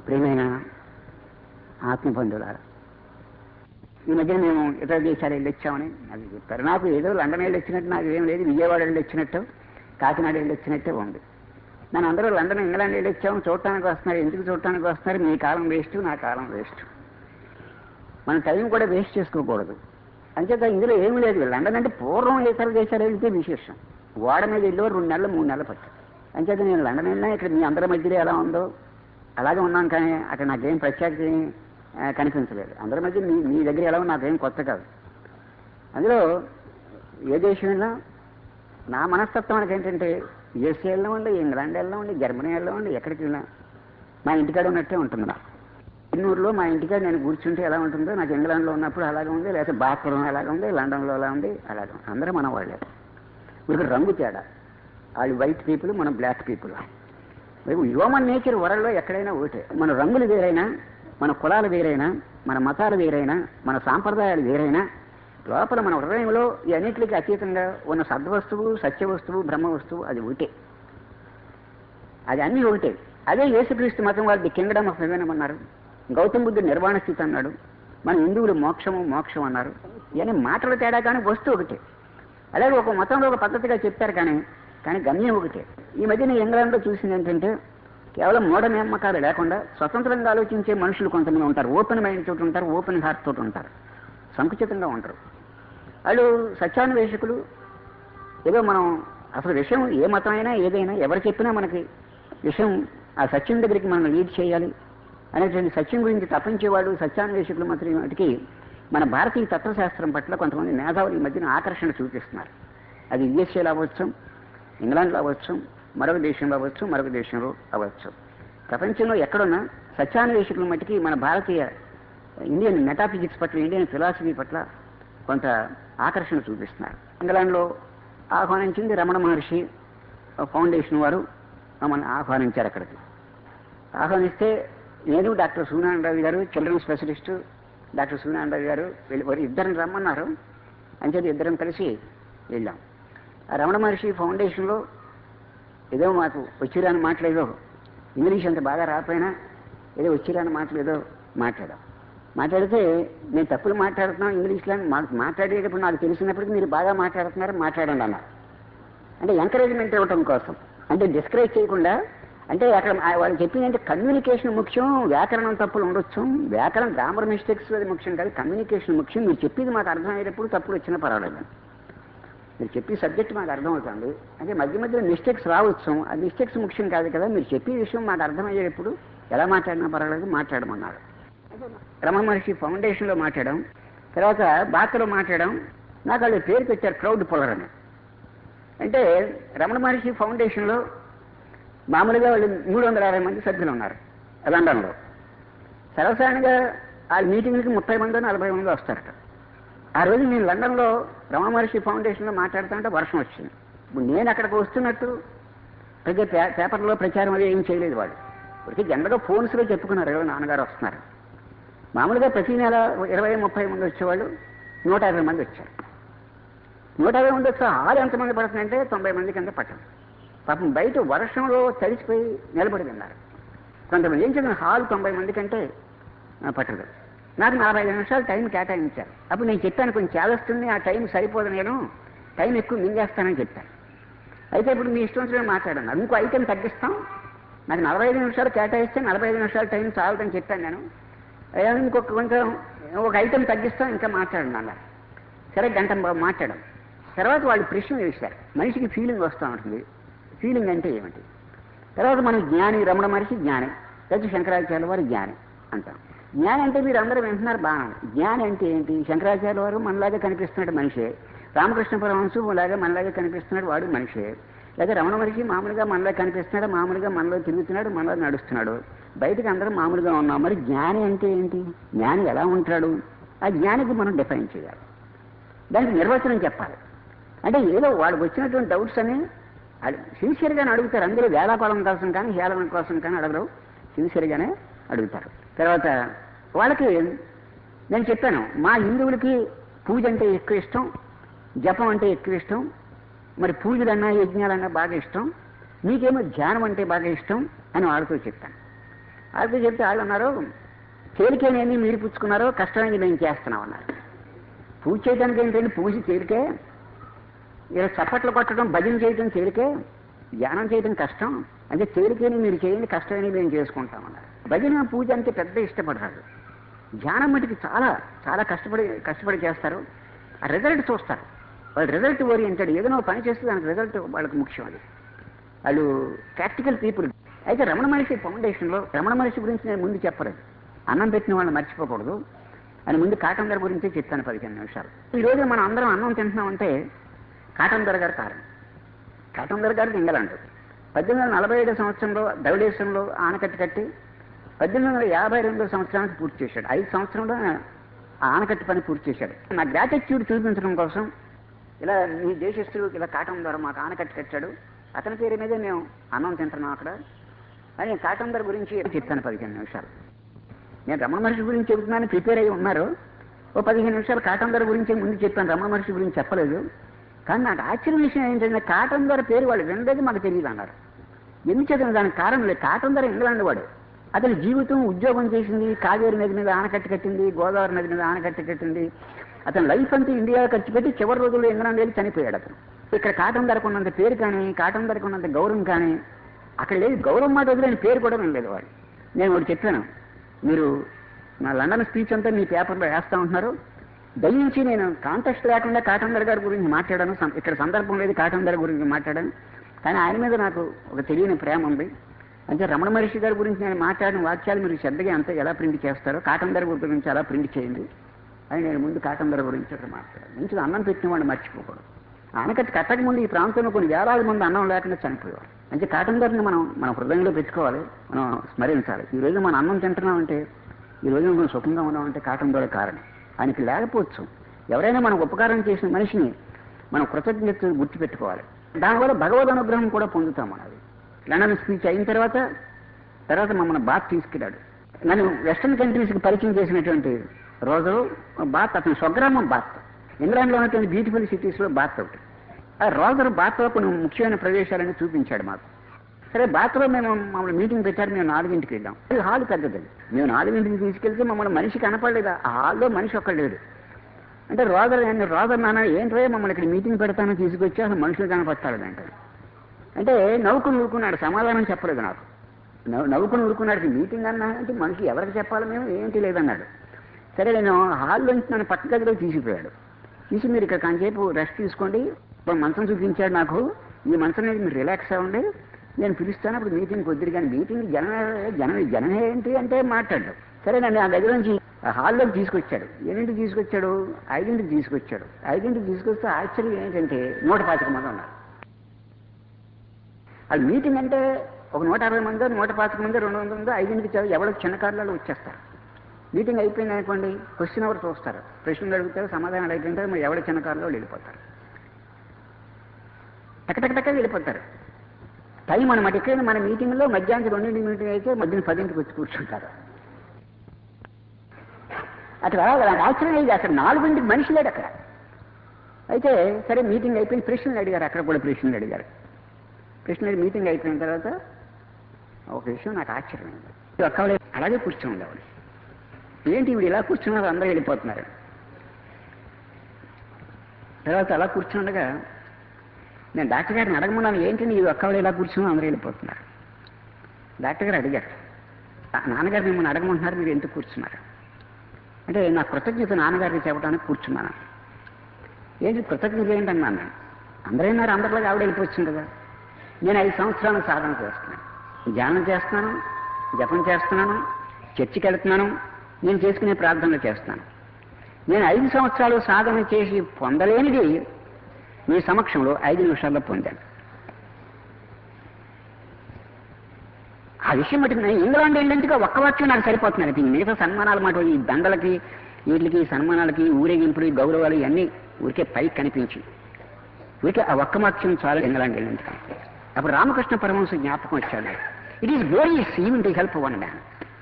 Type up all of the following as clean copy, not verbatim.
ప్రియమైన ఆత్మబంధువులారా, ఈ మధ్య మేము ఇతర దేశాలు వెళ్ళి వచ్చామని అది చెప్పారు. నాకు ఏదో లండన్ వెళ్ళి వచ్చినట్టు నాకు ఏం లేదు, విజయవాడ వెళ్ళి వచ్చినట్టు, కాకినాడ వెళ్ళి వచ్చినట్టే ఉంది. నన్ను అందరూ లండన్, ఇంగ్లాండ్ వెళ్ళి వచ్చాము, చూడటానికి వస్తున్నారు. ఎందుకు చూడటానికి వస్తున్నారు? మీ కాలం వేస్ట్, నా కాలం వేస్ట్. మన టైం కూడా వేస్ట్ చేసుకోకూడదు. అంచేత ఇందులో ఏమీ లేదు. లండన్ అంటే పూర్వం ఇతర దేశాలు వెళ్తే విశేషం. ఓడ మీద వెళ్ళో 2 నెలలు 3 నెలలు పట్టారు. అంచేత నేను లండన్ వెళ్ళినా ఇక్కడ మీ అందరి మధ్యలో ఎలా ఉందో అలాగే ఉన్నాను. కానీ అక్కడ నాకేం ప్రత్యేకత కనిపించలేదు. అందరి మధ్య మీ దగ్గర ఎలా ఉన్నా నాకేం కొత్త కాదు. అందులో ఏ దేశం వెళ్ళినా నా మనస్తత్వం మనకి ఏంటంటే యుఎస్ఏ వెళ్ళినా ఉండి, ఇంగ్లాండ్ వెళ్ళినా ఉండి, జర్మనీ వెళ్ళినా ఉండి, ఎక్కడికి వెళ్ళినా మా ఇంటికాడ ఉన్నట్టే ఉంటుంది. నాకు ఇన్నూరులో మా ఇంటికాడ నేను కూర్చుంటే ఎలా ఉంటుందో నాకు ఇంగ్లాండ్లో ఉన్నప్పుడు అలాగే ఉంది, లేకపోతే బాత్రూమ్ అలాగే ఉంది, లండన్లో అలా ఉంది, అలాగే ఉంది. అందరూ మన వాళ్ళే. ఇప్పుడు రంగు తేడా, వాళ్ళు వైట్ పీపుల్, మనం బ్లాక్ పీపుల్. హ్యూమన్ నేచర్ వరల్డ్లో ఎక్కడైనా ఒకటే. మన రంగులు వేరైనా, మన కులాలు వేరైనా, మన మతాలు వేరైనా, మన సాంప్రదాయాలు వేరైనా, లోపల మన హృదయంలో ఈ అన్నింటికి అతీతంగా ఉన్న సద్వస్తువు, సత్య వస్తువు, బ్రహ్మ వస్తువు అది ఒకటే. అది అన్నీ ఒకటే. అదే యేసుక్రీస్తు మతం వారి కింగ్డమ్ ఆఫ్ హెవెన్ అన్నారు. గౌతమ బుద్ధుడు నిర్వాణ స్థితి అన్నాడు. మన హిందువులు మోక్షం అన్నారు. ఇవన్నీ మాటలు తేడా కానీ వస్తువు ఒకటే. అలాగే ఒక మతంలో ఒక పద్ధతిగా చెప్తారు కానీ గమ్యం ఒకటే. ఈ మధ్య నేను ఇంగ్లాండ్లో చూసింది ఏంటంటే కేవలం మూఢనమ్మకాలు లేకుండా స్వతంత్రంగా ఆలోచించే మనుషులు కొంతమంది ఉంటారు. ఓపెన్ మైండ్ తోటి ఉంటారు, ఓపెన్ హార్ట్ తోటి ఉంటారు, సంకుచితంగా ఉంటారు. వాళ్ళు సత్యాన్వేషకులు. ఏదో మనం అసలు విషయం ఏ మతమైనా ఏదైనా ఎవరు చెప్పినా మనకి విషయం ఆ సత్యం దగ్గరికి మనం లీడ్ చేయాలి అనేటువంటి సత్యం గురించి తప్పించేవాళ్ళు సత్యాన్వేషకులు మాత్రం వాటికి మన భారతీయ తత్వశాస్త్రం పట్ల కొంతమంది మేధావులు ఈ మధ్యన ఆకర్షణ చూపిస్తున్నారు. అది యుఎస్ఏలో అవ్వచ్చు, ఇంగ్లాండ్లో అవ్వచ్చు, మరొక దేశంలో అవ్వచ్చు, మరొక దేశంలో అవ్వచ్చు. ప్రపంచంలో ఎక్కడున్నా సత్యాన్వేషకుల మట్టికి మన భారతీయ ఇండియన్ మెటాఫిజిక్స్ పట్ల, ఇండియన్ ఫిలాసఫీ పట్ల కొంత ఆకర్షణ చూపిస్తున్నారు. ఇంగ్లాండ్లో ఆహ్వానించింది రమణ మహర్షి ఫౌండేషన్ వారు మమ్మల్ని ఆహ్వానించారు. అక్కడికి ఆహ్వానిస్తే నేను డాక్టర్ సూర్యనారాయణ గారు, చిల్డ్రన్ స్పెషలిస్టు డాక్టర్ సూర్యనారాయణ గారు వెళ్ళి ఇద్దరిని రమ్మన్నారు. అంచేది ఇద్దరం కలిసి వెళ్ళాం. ఆ రమణ మహర్షి ఫౌండేషన్లో ఏదో మాకు వచ్చిరాని మాటలేదో, ఇంగ్లీష్ అంత బాగా రాకపోయినా ఏదో వచ్చిరాని మాటలేదో మాట్లాడితే నేను తప్పులు మాట్లాడుతున్నాను ఇంగ్లీష్లో, మాకు మాట్లాడేటప్పుడు నాకు తెలిసినప్పటికీ మీరు బాగా మాట్లాడండి అన్నారు. అంటే ఎంకరేజ్మెంట్ ఇవ్వటం కోసం, అంటే డిస్కరేజ్ చేయకుండా. అంటే అక్కడ వాళ్ళు చెప్పిందంటే కమ్యూనికేషన్ ముఖ్యం, వ్యాకరణం తప్పులు ఉండొచ్చు, వ్యాకరణం గ్రామర్ మిస్టేక్స్ అది ముఖ్యం కాదు, కమ్యూనికేషన్ ముఖ్యం. మీరు చెప్పేది మాకు అర్థమయ్యేటప్పుడు తప్పులు వచ్చినా పర్వాలేదు, మీరు చెప్పే సబ్జెక్ట్ మాకు అర్థమవుతుంది. అంటే మధ్య మధ్యలో మిస్టేక్స్ రావచ్చు, ఆ మిస్టేక్స్ ముఖ్యం కాదు కదా, మీరు చెప్పే విషయం మాకు అర్థమయ్యేటప్పుడు ఎలా మాట్లాడినా పర్వాలేదు మాట్లాడమన్నారు. రమణ మహర్షి ఫౌండేషన్లో మాట్లాడడం, తర్వాత బాకలో మాట్లాడడం. నాకు వాళ్ళు పేరు పెట్టారు క్రౌడ్ పుల్లర్ అని. అంటే రమణ మహర్షి ఫౌండేషన్లో మామూలుగా వాళ్ళు 360 మంది సభ్యులు ఉన్నారు లండన్లో. సర్వసాధారణంగా వాళ్ళ మీటింగ్లకి 30 మంది 40 మంది వస్తారట. ఆ రోజు నేను లండన్లో రమణ మహర్షి ఫౌండేషన్లో మాట్లాడుతుంటే వర్షం వచ్చింది. ఇప్పుడు నేను అక్కడికి వస్తున్నట్టు పెద్ద పేపర్లో ప్రచారం అది ఏం చేయలేదు. వాళ్ళు ఇప్పటికీ జనరల్గా ఫోన్స్లో చెప్పుకున్నారు, ఎవరు నాన్నగారు వస్తున్నారు. మామూలుగా ప్రతి నెల 20-30 మంది వచ్చేవాళ్ళు, 150 మంది వచ్చారు. 150 మంది వచ్చే హాల్ ఎంతమంది పడుతుందంటే 90 మంది కింద పట్టదు. పాపం బయట వర్షంలో తడిసిపోయి నిలబడి ఉన్నారు కొంతమంది. ఏం చెప్పిన హాల్ 90 మంది కంటే పట్టదు. నాకు 45 నిమిషాలు టైం కేటాయించారు. అప్పుడు నేను చెప్పాను కొంచెం చేస్తుంది, ఆ టైం సరిపోదు, నేను టైం ఎక్కువ మింగేస్తానని చెప్పాను. అయితే ఇప్పుడు మీ ఇష్టం వచ్చిన మాట్లాడాను, ఇంకో ఐటెం తగ్గిస్తాం, నాకు 45 నిమిషాలు కేటాయిస్తే 45 నిమిషాలు టైం చాలదని చెప్పాను నేను. కొంచెం ఒక ఐటెం తగ్గిస్తాం, ఇంకా మాట్లాడండి అన్నారు. సరే గంట మాట్లాడాం. తర్వాత వాళ్ళు ప్రశ్నలు వేశారు. మనిషికి ఫీలింగ్ వస్తూ ఉంటుంది, ఫీలింగ్ అంటే ఏమిటి? తర్వాత మనం జ్ఞాని, రమణ మహర్షి జ్ఞాని, లేకపోతే శంకరాచార్య వారు జ్ఞాని అంటాం. జ్ఞాని అంటే మీరు అందరూ వింటున్నారు బాగా. జ్ఞాని అంటే ఏంటి? శంకరాచార్య వారు మనలాగే కనిపిస్తున్నాడు మనిషే, రామకృష్ణ పరమహంస లాగా మనలాగే కనిపిస్తున్నాడు, వాడు మనిషే. లేదా రమణ మహర్షి మామూలుగా మనలో కనిపిస్తున్నాడు, మామూలుగా మనలో తిరుగుతున్నాడు, మనలో నడుస్తున్నాడు, బయటకు అందరూ మామూలుగా ఉన్నాం. మరి జ్ఞాని అంటే ఏంటి? జ్ఞాని ఎలా ఉంటాడు? ఆ జ్ఞానికి మనం డిఫైన్ చేయాలి, దానికి నిర్వచనం చెప్పాలి. అంటే ఏదో వాడికి వచ్చినటువంటి డౌట్స్ అని సిన్సియర్గానే అడుగుతారు. అందులో వేళాపాలన కోసం కానీ హేళన కోసం కానీ అడగరు, సిన్సియర్గానే అడుగుతారు. తర్వాత వాళ్ళకి నేను చెప్పాను, మా హిందువులకి పూజ అంటే ఎక్కువ ఇష్టం, జపం అంటే ఎక్కువ ఇష్టం, మరి పూజలన్నా యజ్ఞాలన్నా బాగా ఇష్టం, మీకేమో ధ్యానం అంటే బాగా ఇష్టం అని వాళ్ళతో చెప్తాను. అది చెప్తే వాళ్ళు అన్నారు, తేలికేనేమి మీరు పుచ్చుకున్నారో కష్టమైంది మేము చేస్తున్నాం అన్నారు. పూజ చేయడానికి ఏంటంటే పూజ తేలికే, ఇలా చప్పట్లు కొట్టడం భజన చేయడం తేలికే, ధ్యానం చేయడం కష్టం, అంటే తేలికేని మీరు చేయండి, కష్టమని మేము చేసుకుంటామన్నారు. భజన పూజ అంటే పెద్ద ఇష్టపడతారు. ధ్యానం మటుకు చాలా చాలా కష్టపడి చేస్తారు. ఆ రిజల్ట్ చూస్తారు. వాళ్ళు రిజల్ట్ ఓరియంటెడ్, ఏదైనా పని చేస్తే దానికి రిజల్ట్ వాళ్ళకి ముఖ్యం. అది వాళ్ళు ప్రాక్టికల్ పీపుల్. అయితే రమణ మహర్షి ఫౌండేషన్లో రమణ మహర్షి గురించి నేను ముందు చెప్పలేదు. అన్నం పెట్టిన వాళ్ళని మర్చిపోకూడదు అని ముందు కాటన్ దొర గురించే చెప్తాను 15 నిమిషాలు. ఈరోజు మనం అందరం అన్నం తింటున్నామంటే కాటన్ దొర గారు కారణం. కాటన్ దొర గారు ఇంగ్లాండ్ 1847 సంవత్సరంలో ధవళేశ్వరంలో ఆనకట్టు కట్టి 1852 సంవత్సరానికి పూర్తి చేశాడు. 5 సంవత్సరంలో ఆ ఆనకట్టు పని పూర్తి చేశాడు. నా గ్రాటిట్యూడ్ చూపించడం కోసం ఇలా ఈ దేశస్తులు ఇలా కాటన్ దొర మాకు ఆనకట్టు కట్టాడు, అతని పేరు మీదే మేము అన్నం తింటున్నాం అక్కడ అని కాటన్ దొర గురించి చెప్తాను 15 నిమిషాలు. నేను రమణ మహర్షి గురించి చెబుతున్నాను, ప్రిపేర్ అయ్యి ఉన్నారు. ఓ 15 నిమిషాలు కాటన్ దొర గురించి ముందు చెప్పాను, రమణ మహర్షి గురించి చెప్పలేదు. కానీ నాకు ఆశ్చర్య విషయం ఏంటంటే కాటన్ దొర పేరు వాళ్ళు వినలేదు, మాకు తెలియదు అన్నారు. ఎందుచేత దానికి కారణం లేదు. కాటన్ దొర ఇంగ్లాండ్ వాడు. అతని జీవితం ఉద్యోగం చేసింది, కావేరి నది మీద ఆనకట్టు కట్టింది, గోదావరి నది మీద ఆనకట్టు కట్టింది. అతని లైఫ్ అంతా ఇండియా ఖర్చు పెట్టి చివరి రోజుల్లో ఇంగ్లాండ్ వెళ్ళి చనిపోయాడు అతను. ఇక్కడ కాటన్ దొరకు ఉన్నంత పేరు కానీ, కాటన్ దొరకు ఉన్నంత గౌరవం కానీ అక్కడ లేదు. గౌరవం మాట వదిలేని పేరు కూడా వినలేదు వాడు. నేను వాడు చెప్పాను, మీరు నా లండన్ స్పీచ్ అంతా మీ పేపర్లో వేస్తూ ఉంటున్నారు, దయించి నేను కాంటెస్ట్ లేకుండా కాటన్ దొర గారి గురించి మాట్లాడాను. ఇక్కడ సందర్భం లేదు కాటన్ దొర గురించి మాట్లాడాను, కానీ ఆయన మీద నాకు ఒక తెలియని ప్రేమ ఉంది. అంటే రమణ మహర్షి గారి గురించి నేను మాట్లాడిన వాక్యాలు మీరు శ్రద్ధగా అంతా ఎలా ప్రింట్ చేస్తారో కాటన్ దొర గురించి అలా ప్రింట్ చేయండి అని నేను ముందు కాటన్ దొర గురించి అక్కడ మాట్లాడాను. మంచిది అన్నం పెట్టిన వాడిని మర్చిపోకూడదు. ఆనకట్టు కట్టక ముందు ఈ ప్రాంతంలో కొన్ని వేలాది మంది అన్నం లేకుండా చనిపోయేవారు. అంటే కాటన్ దొరని మన హృదయంలో పెట్టుకోవాలి, మనం స్మరించాలి. ఈరోజు మనం అన్నం తింటున్నామంటే, ఈరోజు మనం సుఖంగా ఉన్నామంటే కాటన్ దొర కారణం. ఆయనకి లేకపోవచ్చు. ఎవరైనా మనం ఉపకారం చేసిన మనిషిని మనం కృతజ్ఞత గుర్తుపెట్టుకోవాలి. దానివల్ల భగవద్ అనుగ్రహం కూడా పొందుతాం. మనది లండన్ స్పీచ్ అయిన తర్వాత మమ్మల్ని బాత్ తీసుకెళ్ళాడు. నన్ను వెస్టర్న్ కంట్రీస్కి పరిచయం చేసినటువంటి రోజు బాత్, అతని స్వగ్రామం బాత్. ఇంగ్లాండ్లో ఉన్నటువంటి బ్యూటిఫుల్ సిటీస్లో బాత్ ఒకటి. ఆ రోజు బాత్లో కొన్ని ముఖ్యమైన ప్రదేశాలని చూపించాడు మాకు. సరే బాత్లో మమ్మల్ని మీటింగ్ పెట్టారు. మేము 4ంటికి వెళ్ళాం. అది హాల్ పెద్దది. మేము 4ంటికి తీసుకెళ్తే మమ్మల్ని మనిషి కనపడలేదు. ఆ హాల్లో మనిషి ఒక్కడు లేడు. అంటే రోజు నాన్న ఏంటో మమ్మల్ని ఇక్కడ మీటింగ్ పెడతానో తీసుకొచ్చి అసలు మనుషులు కనపడతాడు అంటే నవ్వుకుని ఊరుకున్నాడు. సమాధానం చెప్పలేదు నాకు. నవ్వుకుని ఊరుకున్నాడు. మీటింగ్ అన్నా అంటే మనిషి ఎవరికి చెప్పాలి, మేము ఏంటి లేదన్నాడు. సరే నేను హాల్లోంచి నన్ను పక్క గదిలో తీసుకుపోయాడు. తీసి మీరు ఇక్కడ కాసేపు రెస్ట్ తీసుకోండి, ఇప్పుడు మంచం చూపించాడు నాకు. ఈ మంచం మీద మీరు రిలాక్స్ అవ్వండి, నేను పిలుస్తాను, అప్పుడు మీటింగ్ వద్దురు. కానీ మీటింగ్ జనం ఏంటి అంటే మాట్లాడు. సరే నన్ను ఆ గదిలోంచి హాల్లోకి తీసుకొచ్చాడు. 8ంటికి తీసుకొచ్చాడు, 5ంటికి తీసుకొచ్చాడు. 5ంటికి తీసుకొస్తే ఆశ్చర్యం ఏంటంటే 125 మంది ఉన్నారు. అది మీటింగ్ అంటే ఒక 160 మంది, 125 మంది, 200 మంది 5ంటికి ఎవరో చిన్న కార్లలో వచ్చేస్తారు. మీటింగ్ అయిపోయింది అనుకోండి, క్వశ్చన్ అవర్ చూస్తారు, ప్రశ్నలు అడుగుతారు, సమాధానాలు అయిపోయింటారు. మరి ఎవరి చిన్న కారులో వెళ్ళిపోతారు, టక్కటక్క వెళ్ళిపోతారు. టైం అనమాట. ఇక్కడ మన మీటింగ్లో మధ్యాహ్నం 2ంటి మీటింగ్ అయితే మధ్యాహ్నం 10ంటికి వచ్చి కూర్చుంటారు. అట్లా ఆశ్చర్యం అయ్యింది. అక్కడ 4ంటికి మనిషి లేడు అక్కడ. అయితే సరే మీటింగ్ అయిపోయింది. ప్రశ్నలు అడిగారు. అక్కడ కూడా ప్రశ్నలు అడిగారు. ప్రశ్నలు మీటింగ్ అయిపోయిన తర్వాత ఒక విషయం నాకు ఆశ్చర్యమైంది. అక్కడ అలాగే కూర్చొని ఉండేవాడు. ఏంటి వీడు ఇలా కూర్చున్నారు, అందరూ వెళ్ళిపోతున్నారు. తర్వాత అలా కూర్చుండగా నేను డాక్టర్ గారిని అడగమన్నాను, ఏంటి నీ ఒక్కవాడు ఇలా కూర్చున్నా అందరూ వెళ్ళిపోతున్నారు. డాక్టర్ గారు అడిగారు, నాన్నగారు మిమ్మల్ని అడగమంటున్నారు, మీరు ఎందుకు కూర్చున్నారు అంటే నా కృతజ్ఞత నాన్నగారికి చెప్పడానికి కూర్చున్నాను. ఏంటి కృతజ్ఞత ఏంటన్నాను. అందరైనారు, అందరిలాగా ఆవిడ వెళ్ళిపోవచ్చు కదా. నేను 5 సంవత్సరాలు సాధన చేస్తున్నాను, ధ్యానం చేస్తున్నాను, జపం చేస్తున్నాను, చర్చికి వెళ్తున్నాను, నేను చేసుకునే ప్రార్థనలు చేస్తున్నాను. నేను 5 సంవత్సరాలు సాధన చేసి పొందలేనిది మీ సమక్షంలో 5 నిమిషాల్లో పొందాను. ఆ విషయం మటుకు నేను ఇంగ్లాండ్ వెళ్ళేందుకు ఒక్క వాక్యం నాకు సరిపోతున్నాను. ఇది మిగతా సన్మానాల మాట, ఈ దండలకి, వీటికి, సన్మానాలకి, ఊరేగింపులు, ఈగౌరవాలు ఇవన్నీ ఊరికే పైకి కనిపించి ఊరికే ఆ ఒక్క వాక్యం చాలా ఇంగ్లాండ్ వెళ్ళేందుకు. అప్పుడు రామకృష్ణ పరమహంస జ్ఞాపకం వచ్చాడు. It is glorious even to help one man.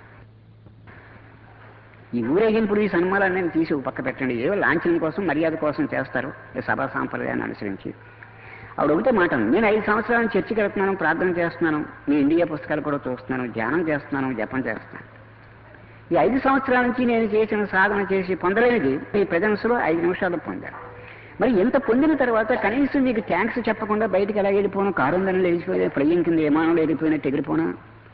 ఈ ఊరేగింపులు, ఈ సన్మానాలు నేను తీసి పక్క పెట్టండి. ఏవో లాంఛనం కోసం, మర్యాద కోసం చేస్తారు సభా సాంప్రదాయాన్ని అనుసరించి. ఆవిడ ఒకటే మాట అంది, నేను 5 సంవత్సరాలు చర్చికి వెళ్తున్నాను, ప్రార్థన చేస్తున్నాను, మీ ఇండియా పుస్తకాలు కూడా చూస్తున్నాను, ధ్యానం చేస్తున్నాను, జపం చేస్తున్నాను. ఈ 5 సంవత్సరాల నుంచి నేను చేసిన సాధన చేసి పొందలేనిది ఈ ప్రెజెన్స్లో 5 నిమిషాలు పొందాను. మరి ఎంత పొందిన తర్వాత కనీసం మీకు థ్యాంక్స్ చెప్పకుండా బయటికి ఎలా వెళ్ళిపోను, కారు ఉందని లేచిపోయి ప్లెయిన్ కింద విమానంలో వెళ్ళిపోయినట్టు ఎగిరిపోనా,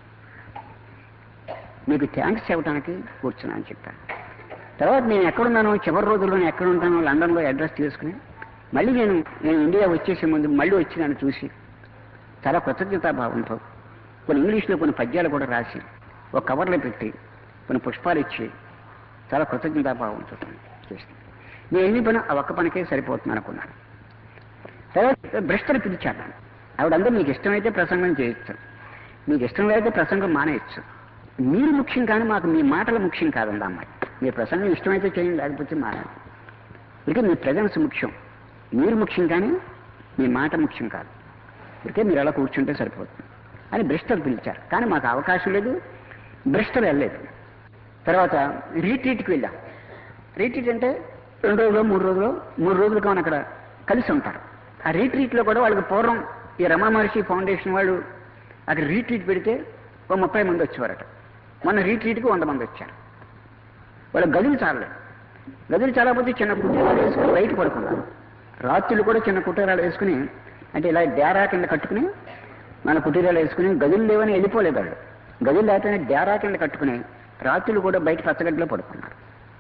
మీకు థ్యాంక్స్ చెప్పడానికి కూర్చున్నా అని చెప్పాను. తర్వాత నేను ఎక్కడున్నాను, చివరి రోజుల్లో నేను ఎక్కడ ఉంటానో లండన్లో అడ్రస్ తీసుకుని మళ్ళీ నేను ఇండియా వచ్చేసే ముందు మళ్ళీ వచ్చి నన్ను చూసి చాలా కృతజ్ఞతాభావంతో కొన్ని ఇంగ్లీష్లో కొన్ని పద్యాలు కూడా రాసి ఒక కవర్లో పెట్టి కొన్ని పుష్పాలు ఇచ్చి చాలా కృతజ్ఞతాభావంతో చేస్తాను. నేను ఎన్ని పని ఆ ఒక్క పనికే సరిపోతుంది అనుకున్నాను. తర్వాత భ్రష్టలు పిలిచాను. ఆవిడందరూ మీకు ఇష్టమైతే ప్రసంగం చేయొచ్చు, మీకు ఇష్టం లేకపోతే ప్రసంగం మానేయచ్చు, మీరు ముఖ్యం కానీ మాకు మీ మాటలు ముఖ్యం కాదండి అమ్మాయి, మీ ప్రసంగం ఇష్టమైతే చేయండి, లేకపోతే మానేది, ఇక మీ ప్రజెన్స్ ముఖ్యం, మీరు ముఖ్యం కానీ మీ మాట ముఖ్యం కాదు, ఇక మీరు అలా కూర్చుంటే సరిపోతుంది అని బ్రిస్టల్ పిలిచారు. కానీ మాకు అవకాశం లేదు, బ్రిస్టల్ వెళ్ళలేదు. తర్వాత రీట్రీట్కి వెళ్ళాం. రీట్రీట్ అంటే 2 రోజులు 3 రోజులు కానీ అక్కడ కలిసి ఉంటారు. ఆ రీట్రీట్లో కూడా వాళ్ళకి పూర్వం ఈ రమణ మహర్షి ఫౌండేషన్ వాళ్ళు అక్కడ రీట్రీట్ పెడితే ఒక 30 మంది వచ్చేవారట. మొన్న రీట్రీట్కి 100 మంది వచ్చారు. వాళ్ళ గదులు చాలలేదు. గదులు చాలకపోతే చిన్న కుటీరాలు వేసుకుని బయట పడుకున్నారు. రాత్రులు కూడా చిన్న కుటీరాలు వేసుకుని, అంటే ఇలా డేరా కింద కట్టుకుని మన కుటీరాలు వేసుకుని, గదులు లేవని వెళ్ళిపోలేదు వాళ్ళు. గదులు లేకపోయినా డేరా కింద కట్టుకుని రాత్రులు కూడా బయట పచ్చగడ్డలో పడుకున్నారు.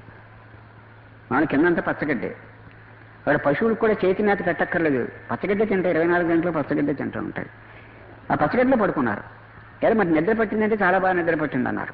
మన కిందంతా పచ్చగడ్డే. వాడు పశువులకు కూడా చేతి మేత కట్టక్కర్లేదు, పచ్చగడ్డ తింటాయి, 24 గంటలు పచ్చగడ్డ తింటూ ఉంటాయి. ఆ పచ్చగడ్డలో పడుకున్నారు. ఎలా మరి నిద్ర పట్టిందంటే చాలా బాగా నిద్ర పట్టింది అన్నారు.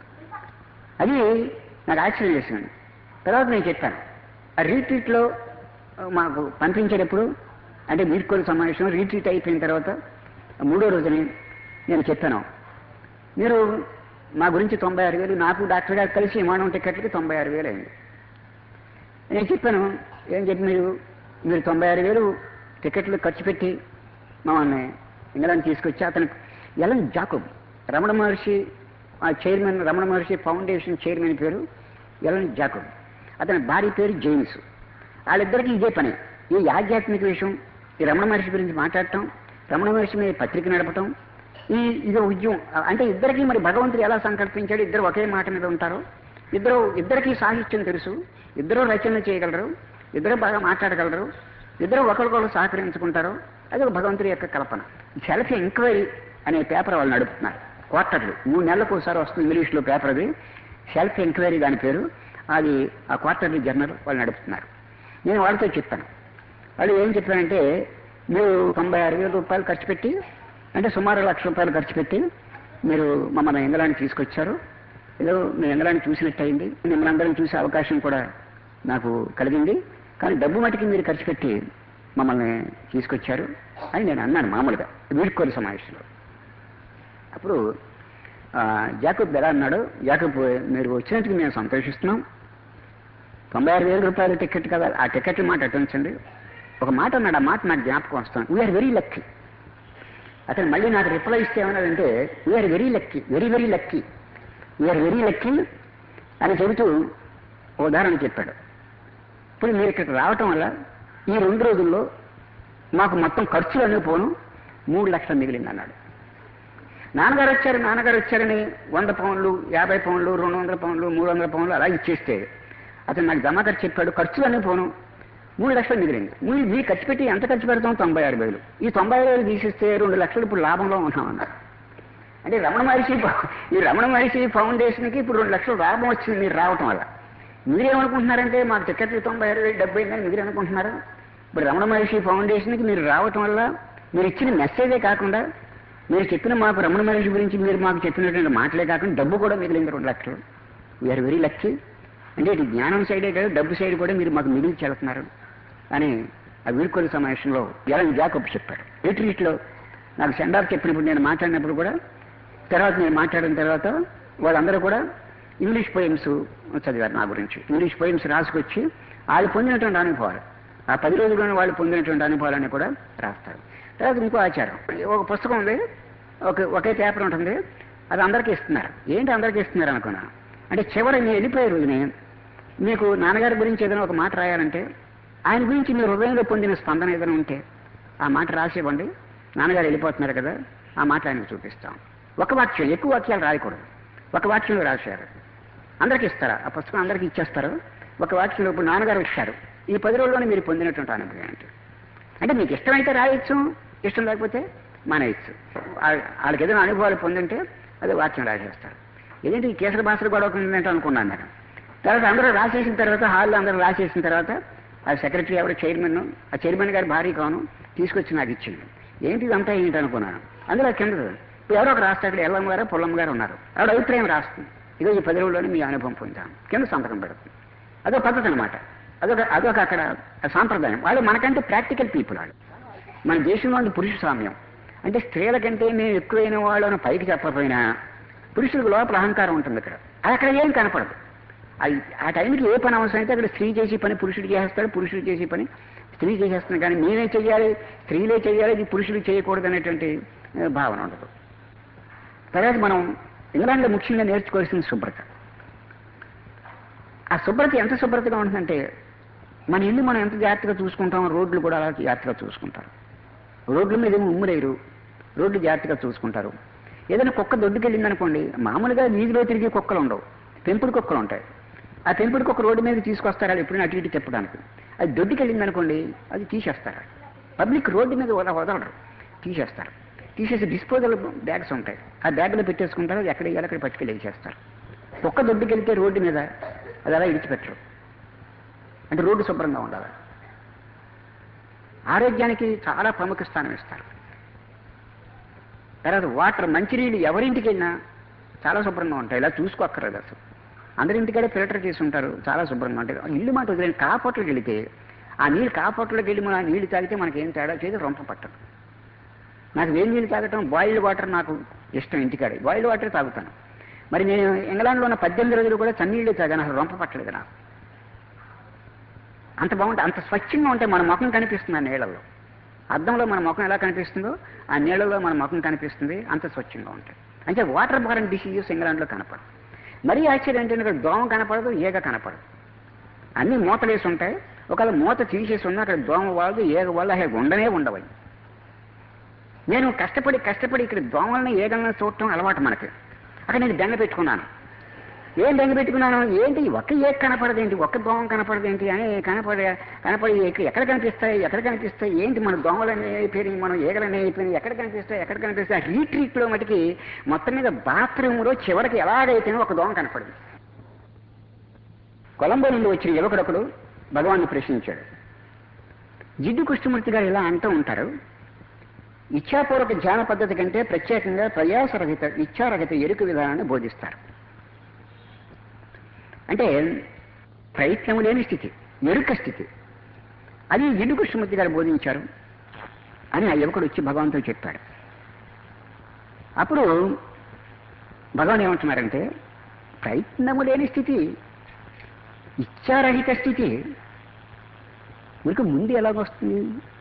అది నాకు ఆశ్చర్యం చేసింది. తర్వాత నేను చెప్పాను, ఆ రీట్రీట్లో మాకు పంపించేటప్పుడు అంటే వీడ్కోలు సమావేశం రీట్రీట్ అయిపోయిన తర్వాత 3వ రోజుని నేను చెప్పాను, మీరు మా గురించి 96,000, నాకు డాక్టర్ గారు కలిసి విమానం టికెట్లకి 96,000 అయింది. నేను చెప్పాను, ఏం చెప్పి మీరు 96,000 టికెట్లు ఖర్చు పెట్టి మమ్మల్ని ఇంగ్లాండ్ తీసుకొచ్చి, అతను ఎలన్ జాకబ్, రమణ మహర్షి ఆ chairman, Ramana Maharshi foundation chairman పేరు ఎలన్ జాకబ్, అతని భార్య పేరు జేమ్స్. వాళ్ళిద్దరికీ ఇదే పని, ఈ ఆధ్యాత్మిక విషయం, ఈ రమణ మహర్షి గురించి మాట్లాడటం, రమణ మహర్షి మీద పత్రిక నడపటం, ఇది ఉద్యమం. అంటే ఇద్దరికీ మరి భగవంతుడు ఎలా సంకల్పించాడు, ఇద్దరు ఒకే మాట మీద ఉంటారు, ఇద్దరికీ సాహిత్యం తెలుసు, ఇద్దరు రచనలు చేయగలరు, ఇద్దరు బాగా మాట్లాడగలరు, ఇద్దరు ఒకరికొకరు సహకరించుకుంటారు. అది ఒక భగవంతుడి యొక్క కల్పన. సెల్ఫ్ ఎంక్వైరీ అనే పేపర్ వాళ్ళు నడుపుతున్నారు. క్వార్టర్లీ 3 నెలలకు ఒకసారి వస్తుంది ఇంగ్లీష్లో పేపర్, అది సెల్ఫ్ ఎంక్వైరీ దాని పేరు. అది ఆ క్వార్టర్లీ జర్నల్ వాళ్ళు నడుపుతున్నారు. నేను వాళ్ళతో చెప్పాను, వాళ్ళు ఏం చెప్పానంటే, మీరు 96,000 రూపాయలు ఖర్చు పెట్టి, అంటే సుమారు 1,00,000 రూపాయలు ఖర్చు పెట్టి మీరు మమ్మల్ని ఇంగ్లాండ్ తీసుకొచ్చారు. ఏదో మేము ఇంగ్లాండ్ చూసినట్టు అయింది, మిమ్మల్ని అందరం చూసే అవకాశం కూడా నాకు కలిగింది, కానీ డబ్బు మటుకి మీరు ఖర్చు పెట్టి మమ్మల్ని తీసుకొచ్చారు అని నేను అన్నాను మామూలుగా వీడ్కోలు సమావేశంలో. అప్పుడు జాకబ్ ఎలా అన్నాడు, జాకబ్ మీరు వచ్చినందుకు మేము సంతోషిస్తున్నాం, 96,000 రూపాయల టికెట్ కదా, ఆ టికెట్ మాట అటుంచండి. ఒక మాట అన్నాడు, ఆ మాట నాకు జ్ఞాపకం వస్తాను, వీఆర్ వెరీ లక్కీ. అతను మళ్ళీ నాకు రిప్లై ఇస్తే ఏమన్నాడంటే, we are very lucky, very very lucky, we are very lucky అని చెబుతూ ఉదాహరణ చెప్పాడు. ఇప్పుడు మీరు ఇక్కడికి రావటం వల్ల ఈ 2 రోజుల్లో మాకు మొత్తం ఖర్చులు అన్నీ పోను 3 లక్షలు మిగిలింది అన్నాడు. నాన్నగారు వచ్చారని 100 పౌండ్లు, 50 పౌండ్లు, 200 పౌండ్లు, 300 పౌండ్లు అలా ఇచ్చేస్తే అతను నాకు జమాకర్ చెప్పాడు, ఖర్చులు అన్నీ పోను 3 లక్షలు మిగిలింది. మీరు ఖర్చు పెట్టి ఎంత ఖర్చు పెడతాం, 96,000. ఈ 96,000 తీసిస్తే 2 లక్షలు ఇప్పుడు లాభంలో ఉన్నామన్నారు. అంటే ఈ రమణ మహర్షి ఫౌండేషన్కి ఇప్పుడు 2 లక్షలు లాభం వచ్చింది మీరు రావటం వల్ల. మీరేమనుకుంటున్నారంటే మాకు టికెట్లు 96,000 డబ్బు అయిందని మీరు అనుకుంటున్నారు. ఇప్పుడు రమణ మహర్షి ఫౌండేషన్కి మీరు రావటం వల్ల మీరు ఇచ్చిన మెసేజే కాకుండా, మీరు చెప్పిన మాకు రమణ మహర్షి గురించి మీరు మాకు చెప్పినటువంటి మాటలే కాకుండా డబ్బు కూడా మిగిలింది 2 లక్షలు. We are very lucky. అంటే ఇటు జ్ఞానం సైడే కాదు, డబ్బు సైడ్ కూడా మీరు మాకు మిగిలిచి వెళ్తున్నారు అని ఆ వీడ్కోలు సమావేశంలో ఎలన్ జాకబ్ చెప్పాడు. రిట్రీట్లో నాకు సెండ్ ఆఫ్ చెప్పినప్పుడు, నేను మాట్లాడినప్పుడు కూడా, తర్వాత నేను మాట్లాడిన తర్వాత వాళ్ళందరూ కూడా ఇంగ్లీష్ పోయిమ్స్ చదివారు నా గురించి. ఇంగ్లీష్ పోయిమ్స్ రాసుకొచ్చి వాళ్ళు పొందినటువంటి అనుభవాలు, ఆ 10 రోజుల్లోనే వాళ్ళు పొందినటువంటి అనుభవాలన్నీ కూడా రాస్తారు. తర్వాత ఇంకో ఆచారం, ఒక పుస్తకం ఉంది, ఒకే పేపర్ ఉంటుంది, అది అందరికీ ఇస్తున్నారు. ఏంటి అందరికీ ఇస్తున్నారు అనుకున్నాను అంటే, చివరి నేను వెళ్ళిపోయే రోజునే మీకు నాన్నగారి గురించి ఏదైనా ఒక మాట రాయాలంటే, ఆయన గురించి మీ హృదయంలో పొందిన స్పందన ఏదైనా ఉంటే ఆ మాట రాసివ్వండి, నాన్నగారు వెళ్ళిపోతున్నారు కదా, ఆ మాట ఆయనకు చూపిస్తాం. ఒక వాక్యం, ఎక్కువ వాక్యాలు రాయకూడదు. ఒక వాక్యంలో రాశారు, అందరికీ ఇస్తారా ఆ పుస్తకం? అందరికీ ఇచ్చేస్తారు. ఒక వాక్యంలో ఇప్పుడు నాన్నగారు ఇచ్చారు, ఈ 10 రోజుల్లోనే మీరు పొందినటువంటి అనుభవం ఏంటి అంటే మీకు ఇష్టమైతే రాయొచ్చు, ఇష్టం లేకపోతే మానేయచ్చు. వాళ్ళకి ఏదైనా అనుభవాలు పొందింటే అది వాక్యం రాసేస్తారు. ఏదంటే ఈ కేసర భాషలు గొడవ ఉందంటే అనుకున్నాను నేను. తర్వాత అందరూ రాసేసిన తర్వాత, హాల్లో అందరూ రాసేసిన తర్వాత ఆ సెక్రటరీ ఎవరు చైర్మన్, ఆ చైర్మన్ గారి భార్య కాను తీసుకొచ్చి నాకు ఇచ్చింది. ఏంటి ఇదంతా ఏంటి అనుకున్నాను. అందులో కింద ఇప్పుడు ఎవరో ఒక రాస్తాడు, ఎల్లమ్మ గారు పుల్లమ్మ గారు ఉన్నారు, ఆవిడ అభిప్రాయం రాస్తుంది, ఇదో ఈ 10 రోజుల్లోనే మీ అనుభవం పొందాను, కింద సంతకం పెడుతుంది. అదో పద్ధతి అనమాట, అదొక అక్కడ సాంప్రదాయం. వాళ్ళు మనకంటే ప్రాక్టికల్ పీపుల్. వాళ్ళు మన దేశంలో ఉంది పురుష స్వామ్యం, అంటే స్త్రీల కంటే మేము ఎక్కువైన వాళ్ళని పైకి చెప్పకపోయినా పురుషులకు లోపల అహంకారం ఉంటుంది. అది అక్కడ ఏం కనపడదు. అది ఆ టైంకి ఏ పని అవసరం అయితే అక్కడ స్త్రీ చేసే పని పురుషుడు చేస్తాడు, పురుషుడు చేసే పని స్త్రీ చేసేస్తుంది. కానీ మేమే చెయ్యాలి, స్త్రీలే చెయ్యాలి, ఇది పురుషులు చేయకూడదు అనేటువంటి భావన ఉండదు. తర్వాత మనం ఇంగ్లాండ్లో ముఖ్యంగా నేర్చుకోవాల్సింది శుభ్రత. ఆ శుభ్రత ఎంత శుభ్రతగా ఉంటుందంటే, మన ఇల్లు మనం ఎంత జాగ్రత్తగా చూసుకుంటాం, రోడ్లు కూడా అలా జాగ్రత్తగా చూసుకుంటారు. రోడ్ల మీద ఏమో ఉమ్ములేరు, రోడ్లు జాగ్రత్తగా చూసుకుంటారు. ఏదైనా కుక్క దొడ్డుకెళ్ళిందనుకోండి, మామూలుగా వీధిలో తిరిగి కుక్కలు ఉండవు, పెంపుడు కుక్కలు ఉంటాయి. ఆ పెంపుడు కుక్క రోడ్డు మీద తీసుకొస్తారు, అది ఎప్పుడైనా అటు ఇటు తిప్పడానికి. అది దొడ్డుకెళ్ళిందనుకోండి, అది తీసేస్తారు. పబ్లిక్ రోడ్డు మీద వదలరు, తీసేస్తారు. తీసేసి డిస్పోజల్ బ్యాగ్స్ ఉంటాయి, ఆ బ్యాగ్లో పెట్టేసుకుంటారు, అది ఎక్కడ వేయాలి అక్కడ పట్టుకెళ్ళి వేసేస్తారు. కుక్క దొడ్డుకెళ్తే రోడ్డు మీద అది అలా ఇడిచిపెట్టరు. అంటే రోడ్డు శుభ్రంగా ఉండాలి. ఆరోగ్యానికి చాలా ప్రముఖ స్థానం ఇస్తారు. తర్వాత వాటర్, మంచినీళ్ళు ఎవరింటికి వెళ్ళినా చాలా శుభ్రంగా ఉంటాయి, ఇలా చూసుకోక్కర్లేదు అసలు. అందరింటికాడే ఫిల్టర్ చేసి ఉంటారు, చాలా శుభ్రంగా ఉంటాయి. ఇల్లు మాట వదిలేని కాపట్లోకి వెళితే ఆ నీళ్ళు, కాపట్లోకి వెళ్ళి మనం ఆ నీళ్లు తాగితే మనకి ఏం తేడా చేయదు, రొంప పట్టదు. నాకు వేడి నీళ్ళు తాగటం, బాయిల్డ్ వాటర్ నాకు ఇష్టం. ఇంటికాడే బాయిల్డ్ వాటర్ తాగుతాను. మరి నేను ఇంగ్లాండ్లో ఉన్న 18 రోజులు కూడా చన్నీళ్ళే తాగాను, అసలు రొంప పట్టలేదు నాకు. అంత బాగుంటుంది, అంత స్వచ్ఛంగా ఉంటాయి. మన ముఖం కనిపిస్తుంది ఆ నీళ్ళల్లో, అద్దంలో మన ముఖం ఎలా కనిపిస్తుందో ఆ నీళ్ళలో మన ముఖం కనిపిస్తుంది, అంత స్వచ్ఛంగా ఉంటాయి. అంటే వాటర్ బారన్ డిసీజెస్ ఇంగ్లాండ్లో కనపడదు. మరీ ఆశ్చర్యం ఏంటంటే ఇక్కడ దోమ కనపడదు, ఈగ కనపడదు, అన్నీ మూతలేసి ఉంటాయి. ఒకవేళ మూత తీసేసి ఉన్నా అక్కడ దోమ వాళ్ళు, ఈగ వాళ్ళు అసలు ఉండవని. నేను కష్టపడి ఇక్కడ దోమలను, ఈగలను చూడటం అలవాటు మనకి. అక్కడ నేను బెంగ పెట్టుకున్నాను. ఏం బెంగ పెట్టుకున్నాను, ఏంటి ఒక్క ఏగ కనపడదేంటి, ఒక్క దోమ కనపడదేంటి అని కనపడి ఎక్కడ కనిపిస్తాయి ఏంటి, మన దోమలన్నీ అయిపోయినాయి, మనం ఈగలన్నీ అయిపోయినాయి, ఎక్కడ కనిపిస్తాయి. రీట్రీట్లో మటుకి మొత్తం మీద బాత్రూంలో చివరికి ఎలాగైతేనే ఒక దోమ కనపడింది. కొలంబో నుండి వచ్చిన యువకుడొకడు భగవాన్ని ప్రశ్నించాడు. జిడ్డు కృష్ణమూర్తి గారు ఇలా అంటూ ఉంటారు, ఇచ్ఛాపూర్వక ధ్యాన పద్ధతి కంటే ప్రత్యేకంగా ప్రయాసరహిత, ఇచ్ఛారహిత ఎరుక విధానాన్ని బోధిస్తారు. అంటే ప్రయత్నం లేని స్థితి, ఎరుక స్థితి, అది జిడ్డు కృష్ణమూర్తి గారు బోధించారు అని ఆ యువకుడు వచ్చి భగవంతుడు చెప్పాడు. అప్పుడు భగవాన్ ఏమంటున్నారంటే, ప్రయత్నము లేని స్థితి, ఇచ్ఛారహిత స్థితి మీకు ముందు ఎలాగొస్తుంది?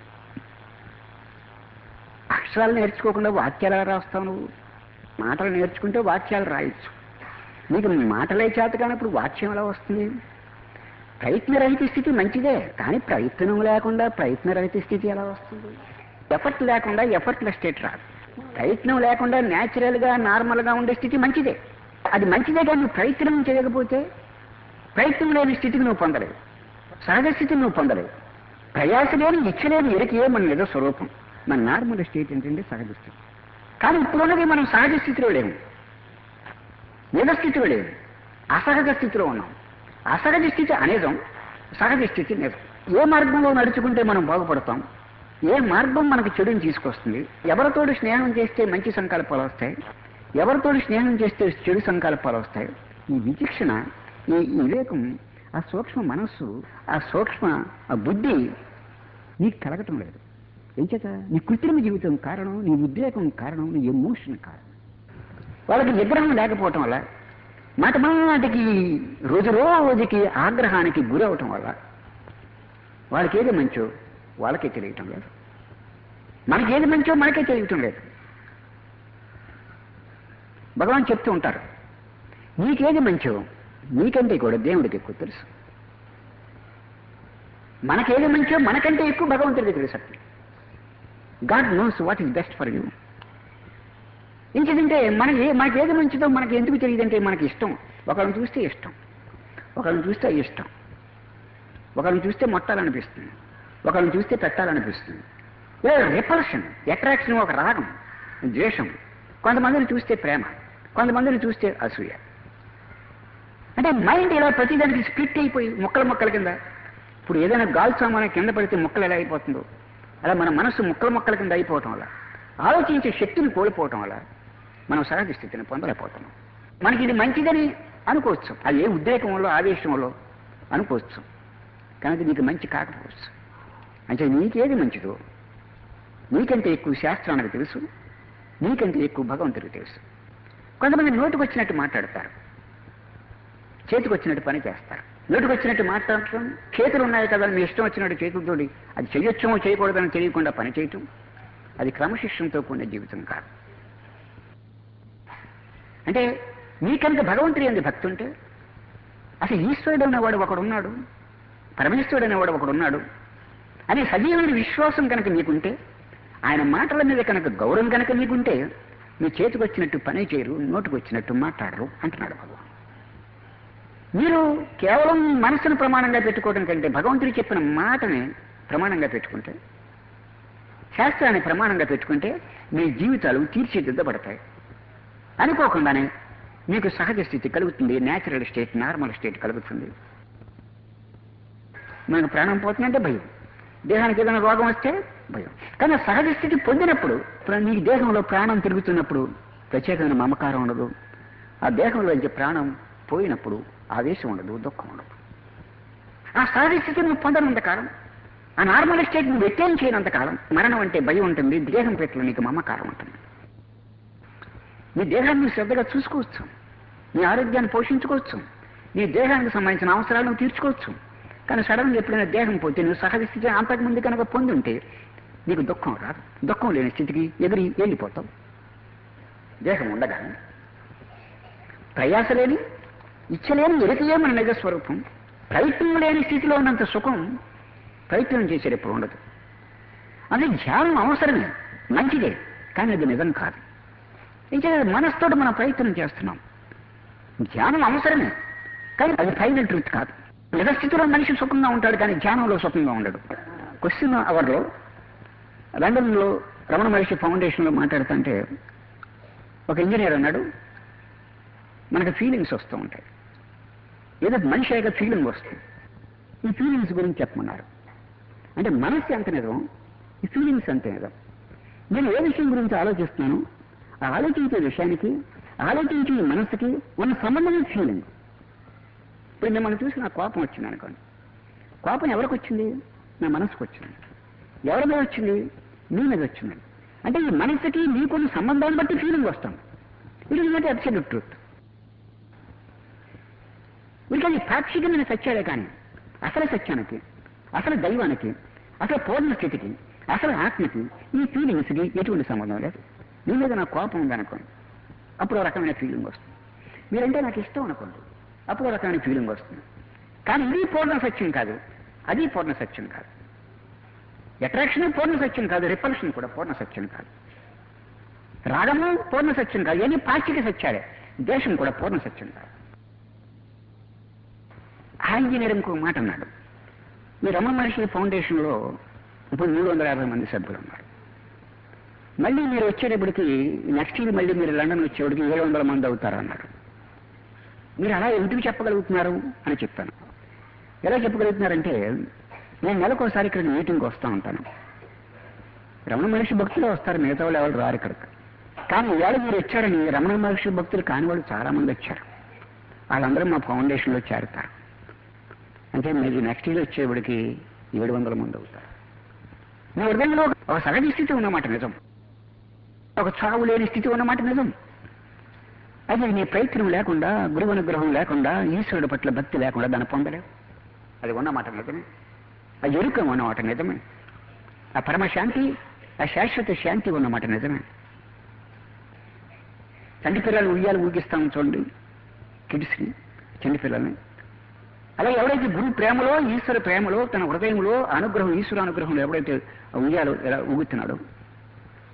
అక్షరాలు నేర్చుకోకుండా వాక్యాలు ఎలా రాస్తావు నువ్వు? మాటలు నేర్చుకుంటే వాక్యాలు రాయొచ్చు, నీకు మాటలే చేత కానప్పుడు వాక్యం ఎలా వస్తుంది? ప్రయత్నరహిత స్థితి మంచిదే, కానీ ప్రయత్నం లేకుండా ప్రయత్నరహిత స్థితి ఎలా వస్తుంది? ఎఫర్ట్ లేకుండా ఎఫర్ట్లెస్ స్టేట్ రాదు. ప్రయత్నం లేకుండా న్యాచురల్గా నార్మల్గా ఉండే స్థితి మంచిదే, అది మంచిదే. కానీ నువ్వు ప్రయత్నం చేయకపోతే ప్రయత్నం లేని స్థితికి నువ్వు పొందలేవు, సహజ స్థితిని నువ్వు పొందలేవు. ప్రయాస లేని, ఇచ్చ లేని ఎరికే మన నిజ స్వరూపం. మన నార్మల్ స్టేట్ ఏంటంటే సహజ స్థితి. కానీ ఇప్పుడున్నది మనం సహజ స్థితిలో లేము, నిజ స్థితిలో లేవు, అసహజ స్థితిలో ఉన్నాం. అసహజ స్థితి అనేజం, సహజ స్థితి నిజం. ఏ మార్గంలో నడుచుకుంటే మనం బాగుపడతాం, ఏ మార్గం మనకు చెడుని తీసుకొస్తుంది, ఎవరితోటి స్నేహం చేస్తే మంచి సంకల్పాలు వస్తాయి, ఎవరితోటి స్నేహం చేస్తే చెడు సంకల్పాలు వస్తాయి, ఈ విచక్షణ, ఈ వివేకం, ఆ సూక్ష్మ మనస్సు, ఆ సూక్ష్మ ఆ బుద్ధి నీకు కలగటం లేదు. ఏం చేత? నీ కృత్రిమ జీవితం కారణం, నీ ఉద్రేకం కారణం, నీ ఎమోషన్ కారణం. వాళ్ళకి నిగ్రహం లేకపోవటం వల్ల, మాటికి రోజుకి ఆగ్రహానికి గురవటం వల్ల వాళ్ళకి ఏది మంచో వాళ్ళకే తెలియటం లేదు, మనకేది మంచో మనకే తెలియటం లేదు. భగవాన్ చెప్తూ ఉంటారు, నీకేది మంచో నీకంటే కూడా దేవుడికి ఎక్కువ తెలుసు. మనకేది మంచో మనకంటే ఎక్కువ భగవంతుడికి తెలుసు. God knows what is best for you. ఇంకేంటంటే మనకి ఏది మంచిదో మనకి ఎందుకు తెలియదంటే మనకి ఇష్టం. ఒకరిని చూస్తే ఇష్టం, ఒకరిని చూస్తే ఇష్టం, ఒకరిని చూస్తే మొట్టాలనిపిస్తుంది, ఒకరిని చూస్తే పెట్టాలనిపిస్తుంది. రిపల్షన్, అట్రాక్షన్, ఒక రాగం, ద్వేషం, కొంతమందిని చూస్తే ప్రేమ, కొంతమందిని చూస్తే అసూయ. అంటే మైండ్ ఇలా ప్రతిదానికి స్ప్లిట్ అయిపోయి ముక్కల కింద. ఇప్పుడు ఏదైనా గాలి సామాన్ కింద పడితే ముక్కలు ఎలా అయిపోతుందో అలా మన మనసు ముక్కల కింద అయిపోవటం వల్ల, ఆలోచించే శక్తిని కోల్పోవటం వల్ల మనం సహజ స్థితిని పొందలేకపోతున్నాం. మనకి ఇది మంచిదని అనుకోవచ్చు, అది ఏ ఉద్రేకం వల్ల ఆవేశం వల్ల అనుకోవచ్చు, కానీ నీకు మంచి కాకపోవచ్చు. అంటే నీకేది మంచిదో నీకంటే ఎక్కువ శాస్త్రానికి తెలుసు, నీకంటే ఎక్కువ భగవంతుడికి తెలుసు. కొంతమంది నోటికి వచ్చినట్టు మాట్లాడతారు, చేతికి వచ్చినట్టు పని చేస్తారు. నోటికి వచ్చినట్టు మాట్లాడటం, చేతులు ఉన్నాయి కదా మీ ఇష్టం వచ్చినట్టు చేతులతోటి అది చేయొచ్చో చేయకూడదని తెలియకుండా పని చేయటం, అది క్రమశిక్షణతో కూడిన జీవితం కాదు. అంటే నీ కనుక భగవంతుడి యందు భక్తి ఉంటే, అసలు ఈశ్వరుడు అనేవాడు ఒకడున్నాడు, పరమేశ్వరుడు అనేవాడు ఒకడున్నాడు అనే సజీవమైన విశ్వాసం కనుక మీకుంటే, ఆయన మాటల మీద కనుక గౌరవం కనుక మీకుంటే, మీ చేతికి వచ్చినట్టు పని చేయరు, నోటికి వచ్చినట్టు మాట్లాడరు అంటున్నాడు భగవాన్. మీరు కేవలం మనసును ప్రమాణంగా పెట్టుకోవడం కంటే భగవంతుడు చెప్పిన మాటని ప్రమాణంగా పెట్టుకుంటే, శాస్త్రాన్ని ప్రమాణంగా పెట్టుకుంటే మీ జీవితాలు తీర్చిదిద్దబడతాయి. అనుకోకుండానే మీకు సహజ స్థితి కలుగుతుంది, న్యాచురల్ స్టేట్, నార్మల్ స్టేట్ కలుగుతుంది. మనకు ప్రాణం పోతుందంటే భయం, దేహానికి ఏదైనా రోగం వస్తే భయం. కానీ సహజ స్థితి పొందినప్పుడు, నీ దేహంలో ప్రాణం తిరుగుతున్నప్పుడు ప్రత్యేకమైన మమకారం ఉండదు. ఆ దేహంలో నుంచి ప్రాణం పోయినప్పుడు ఆవేశం ఉండదు, దుఃఖం ఉండదు. ఆ సహజ స్థితి నువ్వు పొందనంతకాలం, ఆ నార్మల్ స్టేట్ నువ్వు ఎట్టేం చేయనంతకాలం మరణం అంటే భయం ఉంటుంది, దేహం పెట్టులో నీకు మమకారం ఉంటుంది. నీ దేహాన్ని శ్రద్ధగా చూసుకోవచ్చు, నీ ఆరోగ్యాన్ని పోషించుకోవచ్చు, నీ దేహానికి సంబంధించిన అవసరాలను తీర్చుకోవచ్చు. కానీ సడన్గా ఎప్పుడైనా దేహం పోతే నువ్వు సహజ స్థితి అంతకుముందు కనుక పొంది ఉంటే నీకు దుఃఖం రాదు. దుఃఖం లేని స్థితికి ఎగిరి వెళ్ళిపోతావు. దేహం ఉండగానే ప్రయాస లేని, ఇచ్చలేని ఎరుకయే మన నిజస్వరూపం. ప్రయత్నం లేని స్థితిలో ఉన్నంత సుఖం ప్రయత్నం చేసేటప్పుడు ఉండదు. అంటే ధ్యానం అవసరమే, మంచిదే, కానీ అది నిజం కాదు. ఇంకా మనసుతోటి మనం ప్రయత్నం చేస్తున్నాం. ధ్యానం అవసరమే, కానీ అది ఫైనల్ ట్రూత్ కాదు. నిజస్థితిలో మనిషి సుఖంగా ఉంటాడు, కానీ ధ్యానంలో సుఖంగా ఉండడు. క్వశ్చన్ అవర్లో లండన్లో రమణ మహర్షి ఫౌండేషన్లో మాట్లాడుతుంటే ఒక ఇంజనీర్ అన్నాడు, మనకు ఫీలింగ్స్ వస్తూ ఉంటాయి, ఏదో మనిషి అయ్యాక ఫీలింగ్ వస్తుంది, ఈ ఫీలింగ్స్ గురించి చెప్పమన్నారు. అంటే మనస్సు ఎంత నిజం, ఈ ఫీలింగ్స్ అంతే నిజం. నేను ఏ విషయం గురించి ఆలోచిస్తున్నాను, ఆ ఆలోచించే విషయానికి, ఆలోచించే మనస్సుకి ఉన్న సంబంధమే ఫీలింగ్. ఇప్పుడు మిమ్మల్ని చూసి నాకు కోపం వచ్చింది అనుకోండి, కోపం ఎవరికి వచ్చింది? నా మనసుకు వచ్చింది. ఎవరి మీద వచ్చింది? మీ మీద వచ్చింది. అంటే ఈ మనసుకి మీకున్న సంబంధాన్ని బట్టి ఫీలింగ్ వస్తుంది. It is not absolute truth. వీరికి పాక్షికమైన సత్యాలే, కానీ అసలు సత్యానికి, అసలు దైవానికి, అసలు పూర్ణస్థితికి, అసలు ఆత్మకి ఈ ఫీలింగ్స్కి ఎటువంటి సంబంధం లేదు. మీ మీద నాకు కోపం ఉందనుకోండి, అప్పుడు ఒక రకమైన ఫీలింగ్ వస్తుంది. మీరంటే నాకు ఇష్టం అనుకోండి, అప్పుడు ఒక రకమైన ఫీలింగ్ వస్తుంది. కానీ ఇది పూర్ణ సత్యం కాదు, అది పూర్ణ సత్యం కాదు. అట్రాక్షన్ పూర్ణ సత్యం కాదు, రిపల్షన్ కూడా పూర్ణ సత్యం కాదు. రాగము పూర్ణ సత్యం కాదు, ఇవన్నీ పాక్షిక సత్యాలే. దేశం కూడా పూర్ణ సత్యం కాదు. ఆ ఇంజనీర్ ఇంకో మాట అన్నాడు, ఈ రమణ మహర్షి ఫౌండేషన్లో ఇప్పుడు 350 మంది సభ్యులు ఉన్నారు. మళ్ళీ మీరు వచ్చేటప్పటికి నెక్స్ట్ ఇయర్ మళ్ళీ మీరు లండన్ వచ్చేవాడికి 700 మంది అవుతారు అన్నారు. మీరు అలా ఎందుకు చెప్పగలుగుతున్నారు అని చెప్పాను. ఎలా చెప్పగలుగుతున్నారంటే, నేను నెలకోసారి ఇక్కడికి మీటింగ్కి వస్తూ ఉంటాను. రమణ మహర్షి భక్తులు వస్తారు, మిగతా వాళ్ళు ఎవరు రారు ఇక్కడికి. కానీ ఇవాళ మీరు వచ్చారని రమణ మహర్షి భక్తులు కాని వాళ్ళు చాలామంది వచ్చారు. వాళ్ళందరూ మా ఫౌండేషన్లో చేరుతారు. అంటే మీరు నెక్స్ట్ ఇయర్ వచ్చేవాడికి 700 మంది అవుతారు. మీ హృదయంలో ఒక సహజ స్థితి ఉన్నమాట నిజం, ఒక చావు లేని స్థితి ఉన్నమాట నిజం. అది నీ ప్రయత్నం లేకుండా, గురువు అనుగ్రహం లేకుండా, ఈశ్వరుడు పట్ల భక్తి లేకుండా దాన్ని పొందలేవు. అది ఉన్నమాట నిజమే, అది ఎరుక ఉన్నమాట నిజమే, ఆ పరమశాంతి, ఆ శాశ్వత శాంతి ఉన్నమాట నిజమే. చంటి పిల్లలు ఉయ్యాలు ఊగిస్తాం చూడండి, కిడ్స్ని, చంటి పిల్లల్ని. అలా ఎవడైతే గురు ప్రేమలో, ఈశ్వర ప్రేమలో, తన హృదయంలో అనుగ్రహం, ఈశ్వర అనుగ్రహంలో ఎవడైతే ఉయ్యాలు ఎలా ఊగుతున్నాడో,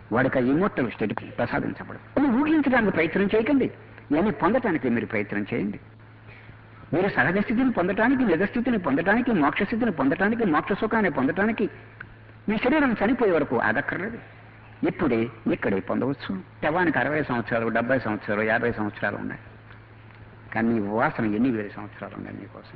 వాడికి ఆ ఇమ్మోర్టల్ స్టేట్ ప్రసాదించబడదు. మీరు ఊహించడానికి ప్రయత్నం చేయకండి, ఇవన్నీ పొందటానికి మీరు ప్రయత్నం చేయండి. మీరు సహజ స్థితిని పొందటానికి, నిజస్థితిని పొందటానికి, మోక్ష స్థితిని పొందటానికి, మోక్ష సుఖాన్ని పొందటానికి మీ శరీరం చనిపోయే వరకు ఆగక్కర్లేదు. ఇప్పుడే ఇక్కడే పొందవచ్చు. శవానికి 60 సంవత్సరాలు, 70 సంవత్సరాలు, 50 సంవత్సరాలు ఉన్నాయి. కానీ నీ వాసన ఎన్ని వేల సంవత్సరాలు ఉన్నాయి నీకోసం.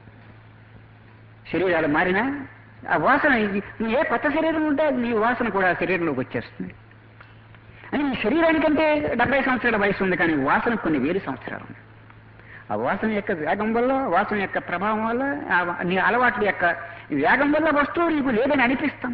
శరీరాలు మారినా ఆ వాసన, నీ ఏ కొత్త శరీరం ఉంటే నీ వాసన కూడా శరీరంలోకి వచ్చేస్తుంది. అని నీ శరీరానికంటే 70 సంవత్సరాల వయసు ఉంది, కానీ వాసన కొన్ని వేల సంవత్సరాలు ఉంది. ఆ వాసన యొక్క వేగం వల్ల, వాసన యొక్క ప్రభావం వల్ల, నీ అలవాట్ల యొక్క వేగం వల్ల వస్తువు నీకు లేదని అనిపిస్తాం.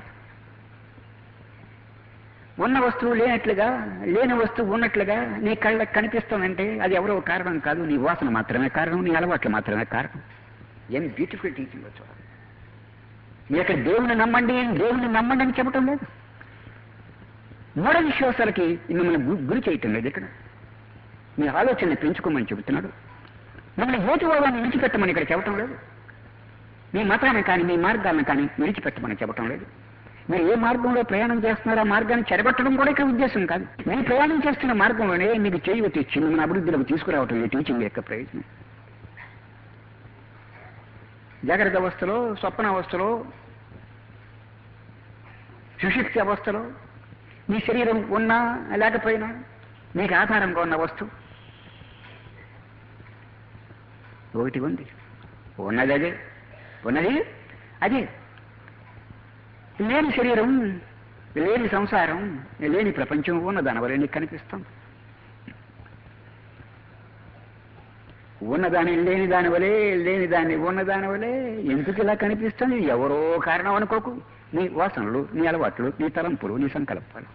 ఉన్న వస్తువు లేనట్లుగా, లేని వస్తువు ఉన్నట్లుగా నీ కళ్ళకి కనిపిస్తానంటే అది ఎవరో కారణం కాదు, నీ వాసన మాత్రమే కారణం, నీ అలవాట్లు మాత్రమే కారణం. ఏం బ్యూటిఫుల్ టీచింగ్ చూడాలి. మీరు ఇక్కడ దేవుని నమ్మండి, దేవుని నమ్మండి అని చెప్పటం లేదు. మూఢ విశ్వాసాలకి మిమ్మల్ని గురి చేయటం లేదు. ఇక్కడ మీ ఆలోచనని పెంచుకోమని చెబుతున్నాడు. మిమ్మల్ని హేతువాదాన్ని విడిచిపెట్టమని ఇక్కడ చెప్పటం లేదు. మీ మతాన్ని కానీ, మీ మార్గాలను కానీ విడిచిపెట్టమని చెప్పటం లేదు. మీరు ఏ మార్గంలో ప్రయాణం చేస్తున్నారో ఆ మార్గాన్ని చెడగొట్టడం కూడా ఇక్కడ ఉద్దేశం కాదు. మీరు ప్రయాణం చేస్తున్న మార్గంలోనే మీకు చేయవచ్చి ఇచ్చి మిమ్మల్ని అభివృద్ధిలోకి తీసుకురావటం ఈ టీచింగ్ యొక్క ప్రయోజనం. జాగ్రత్త అవస్థలో, స్వప్న అవస్థలో, సుషుప్తి అవస్థలో మీ శరీరం ఉన్నా లేకపోయినా మీకు ఆధారంగా ఉన్న వస్తువు ఒకటి ఉంది. ఉన్నది అదే, ఉన్నది అదే. లేని శరీరం, లేని సంసారం, లేని ప్రపంచం ఉన్న దానివల్ల నీకు కనిపిస్తాం. ఉన్నదాన్ని లేని దానివలే, లేని దాన్ని ఉన్నదాని వలే ఎందుకు ఇలా కనిపిస్తుంది? ఎవరో కారణం అనుకోకు. నీ వాసనలు, నీ అలవాట్లు, నీ తలంపులు, నీ సంకల్పాలు.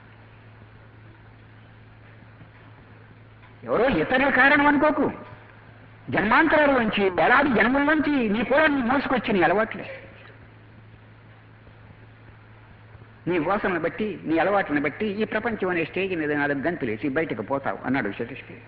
ఎవరో ఇతరుల కారణం అనుకోకు. జన్మాంతరాల నుంచి, వేలాది జన్మల నుంచి నీ కూడా నీ మోసుకొచ్చి నీ అలవాట్లే. నీ వాసనను బట్టి, నీ అలవాట్లను బట్టి ఈ ప్రపంచం అనే స్టేజ్ మీద 4 గంతులేసి బయటకు పోతావు అన్నాడు షేక్స్పియర్.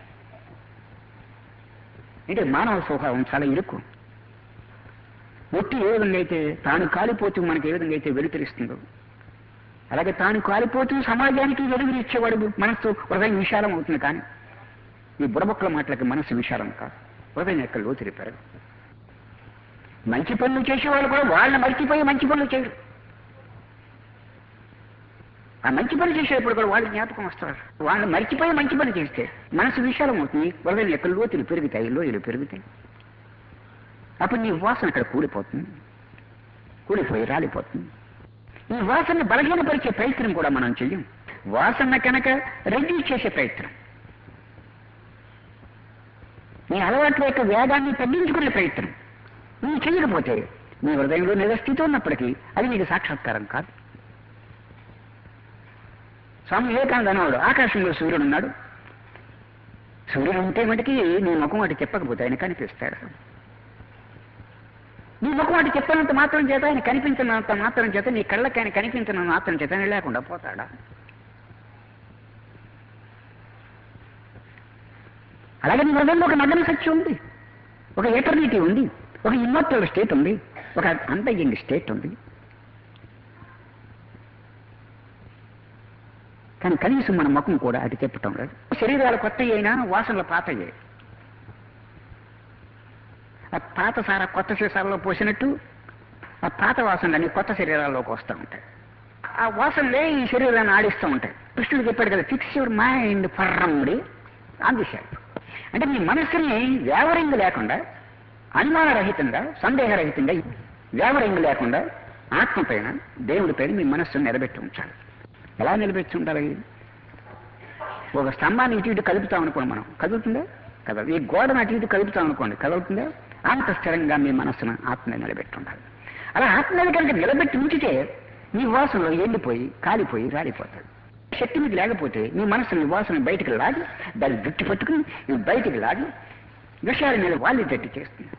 అంటే మానవ స్వభావం చాలా ఇరుకు. ఒట్టి ఏ విధంగా అయితే తాను కాలిపోతూ మనకి ఏ విధంగా అయితే వెలుతురిస్తుందో, అలాగే తాను కాలిపోతూ సమాజానికి వెలుగునిచ్చేవాడు మనస్సు, హృదయం విశాలం అవుతుంది. కానీ ఈ బుడబొక్కల మాటలకి మనస్సు విశాలం కాదు, హృదయం యొక్క లోతురి పెరగదు. మంచి పనులు చేసేవాళ్ళు కూడా వాళ్ళని మర్చిపోయి మంచి పనులు చేయరు. ఆ మంచి పని చేసేటప్పుడు కూడా వాళ్ళు జ్ఞాపకం వస్తారు. వాళ్ళని మర్చిపోయి మంచి పని చేస్తే మనసు విశాలం అవుతుంది, హృదయం యొక్క లోతులు పెరుగుతాయి, లోయలు పెరుగుతాయి. అప్పుడు నీ వాసన అక్కడ కూలిపోతుంది, కూలిపోయి రాలిపోతుంది. ఈ వాసనని బలహీనపరిచే ప్రయత్నం కూడా మనం చెయ్యం. వాసన కనుక రెడ్యూస్ చేసే ప్రయత్నం, నీ అలవాట్ల యొక్క వేగాన్ని తగ్గించుకునే ప్రయత్నం నువ్వు చేయకపోతే నీ హృదయంలో నిజస్థితి ఉన్నప్పటికీ అది నీకు సాక్షాత్కారం కాదు. స్వామి వివేకానంద అనేవాడు, ఆకాశంలో సూర్యుడు ఉన్నాడు, సూర్యుడు ఉంటే మటుకి నీ ముఖం అటు చెప్పకపోతే ఆయన కనిపిస్తాడు. నీ ముఖం అటు చెప్పినంత మాత్రం చేత, ఆయన కనిపించినంత మాత్రం చేత, నీ కళ్ళకి ఆయన కనిపించినంత మాత్రం చేత ఆయన లేకుండా పోతాడా? అలాగే నీ హృదయంలో ఒక నగ్న సత్యం ఉంది, ఒక ఎటర్నిటీ ఉంది, ఒక ఇమ్మోర్టల్ స్టేట్ ఉంది, ఒక అన్డయింగ్ స్టేట్ ఉంది. కానీ కనీసం మన ముఖం కూడా అటు చెప్పటం లేదు. శరీరాలు కొత్త అయినా వాసనలు పాత అయ్యాయి. ఆ పాత సారా కొత్త శరీరాల్లో పోసినట్టు ఆ పాత వాసనలన్నీ కొత్త శరీరాల్లోకి వస్తూ ఉంటాయి. ఆ వాసనలే ఈ శరీరాన్ని ఆడిస్తూ ఉంటాయి. కృష్ణుడు చెప్పాడు కదా, fix your mind firmly on the self. అంటే మీ మనస్సుని వేవరింగ్ లేకుండా, అనుమానరహితంగా, సందేహరహితంగా, వేవరింగ్ లేకుండా ఆత్మ పైన, దేవుడి పైన మీ మనస్సును నిలబెట్టి ఉంచాలి. ఎలా నిలబెట్టి ఉండాలి? ఒక స్తంభాన్ని ఇటు ఇటు కలుపుతాం అనుకోండి, మనం కదులుతుందా? కదలదు. ఈ గోడను అటు ఇటు కలుపుతాం అనుకోండి, కదులుతుందా? అంత స్థిరంగా మీ మనస్సును ఆత్మ నిలబెట్టి ఉండాలి. అలా ఆత్మ కనుక నిలబెట్టి ఉంచితే మీ వాసనలో ఎండిపోయి, కాలిపోయి, రాలిపోతాడు. శక్తి మీకు లేకపోతే మీ మనసుని వాసన బయటికి లాగి, దాన్ని గట్టి పట్టుకుని నువ్వు బయటికి లాగి విషయాల మీద వాళ్ళు గట్టి చేస్తుంది.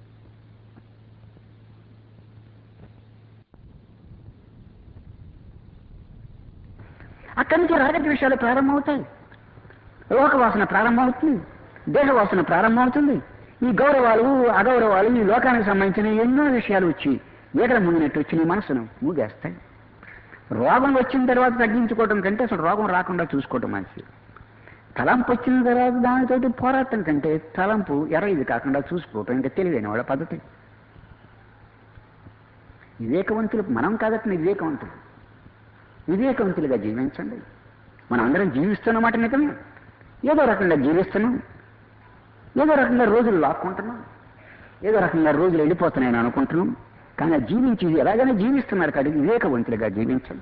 అక్కడి నుంచి రాగద్వేషాలు ప్రారంభమవుతాయి, లోకవాసన ప్రారంభమవుతుంది, దేహవాసన ప్రారంభమవుతుంది. ఈ గౌరవాలు, అగౌరవాలు, ఈ లోకానికి సంబంధించిన ఎన్నో విషయాలు వచ్చి ఈగల ముంగినట్టు వచ్చి నీ మనసును మూగేస్తాయి. రోగం వచ్చిన తర్వాత తగ్గించుకోవడం కంటే అసలు రోగం రాకుండా చూసుకోవడం మంచిది. తలంపు వచ్చిన తర్వాత దానితోటి పోరాటం కంటే తలంపు ఇది కాకుండా చూసుకోవటం ఇంకా తెలివైన వాళ్ళ పద్ధతి. వివేకవంతులు మనం కాదట్టిన వివేకవంతులుగా జీవించండి. మనం అందరం జీవిస్తున్నమాట నిజమే, ఏదో రకంగా జీవిస్తున్నాం, ఏదో రకంగా రోజులు లాక్కుంటున్నాం, ఏదో రకంగా రోజులు వెళ్ళిపోతున్నాయని అనుకుంటున్నాం. కానీ జీవించి ఎలాగైనా జీవిస్తున్నారు కాబట్టి వివేకవంతులుగా జీవించండి.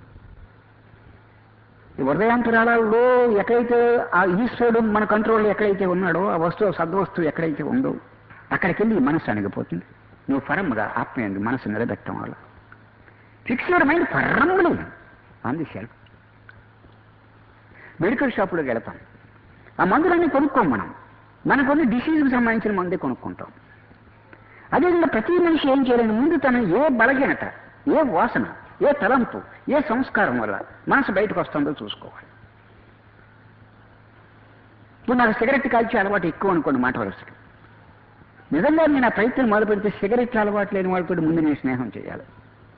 ఈ హృదయాంతరాలలో ఎక్కడైతే ఆ ఈశ్వరుడు మన కంట్రోల్లో ఎక్కడైతే ఉన్నాడో, ఆ వస్తువు సద్వస్తువు ఎక్కడైతే ఉందో అక్కడికి వెళ్ళి మనసు అణిగిపోతుంది. నువ్వు పరముగా ఆత్మయందు మనసు నిలబెట్టడం వల్ల ఫిక్స్డ్ మైండ్ పరములు అంది సెల్ఫ్. మెడికల్ షాపులోకి వెళతాం, ఆ మందులన్నీ కొనుక్కోం. మనకు డిసీజ్కి సంబంధించిన మందే కొనుక్కుంటాం. అదేవిధంగా ప్రతి మనిషి ఏం చేయాలని ముందు తను ఏ బలహీనత, ఏ వాసన, ఏ తలంపు, ఏ సంస్కారం వల్ల మనసు బయటకు వస్తుందో చూసుకోవాలి. ఇప్పుడు నాకు సిగరెట్ కాల్చే అలవాటు ఎక్కువ అనుకోండి, మాట వరుసకి. నిజంగా నేను ఆ ప్రయత్నం మొదలు పెడితే సిగరెట్ అలవాటు లేని వాళ్ళతో ముందు నేను స్నేహం చేయాలి.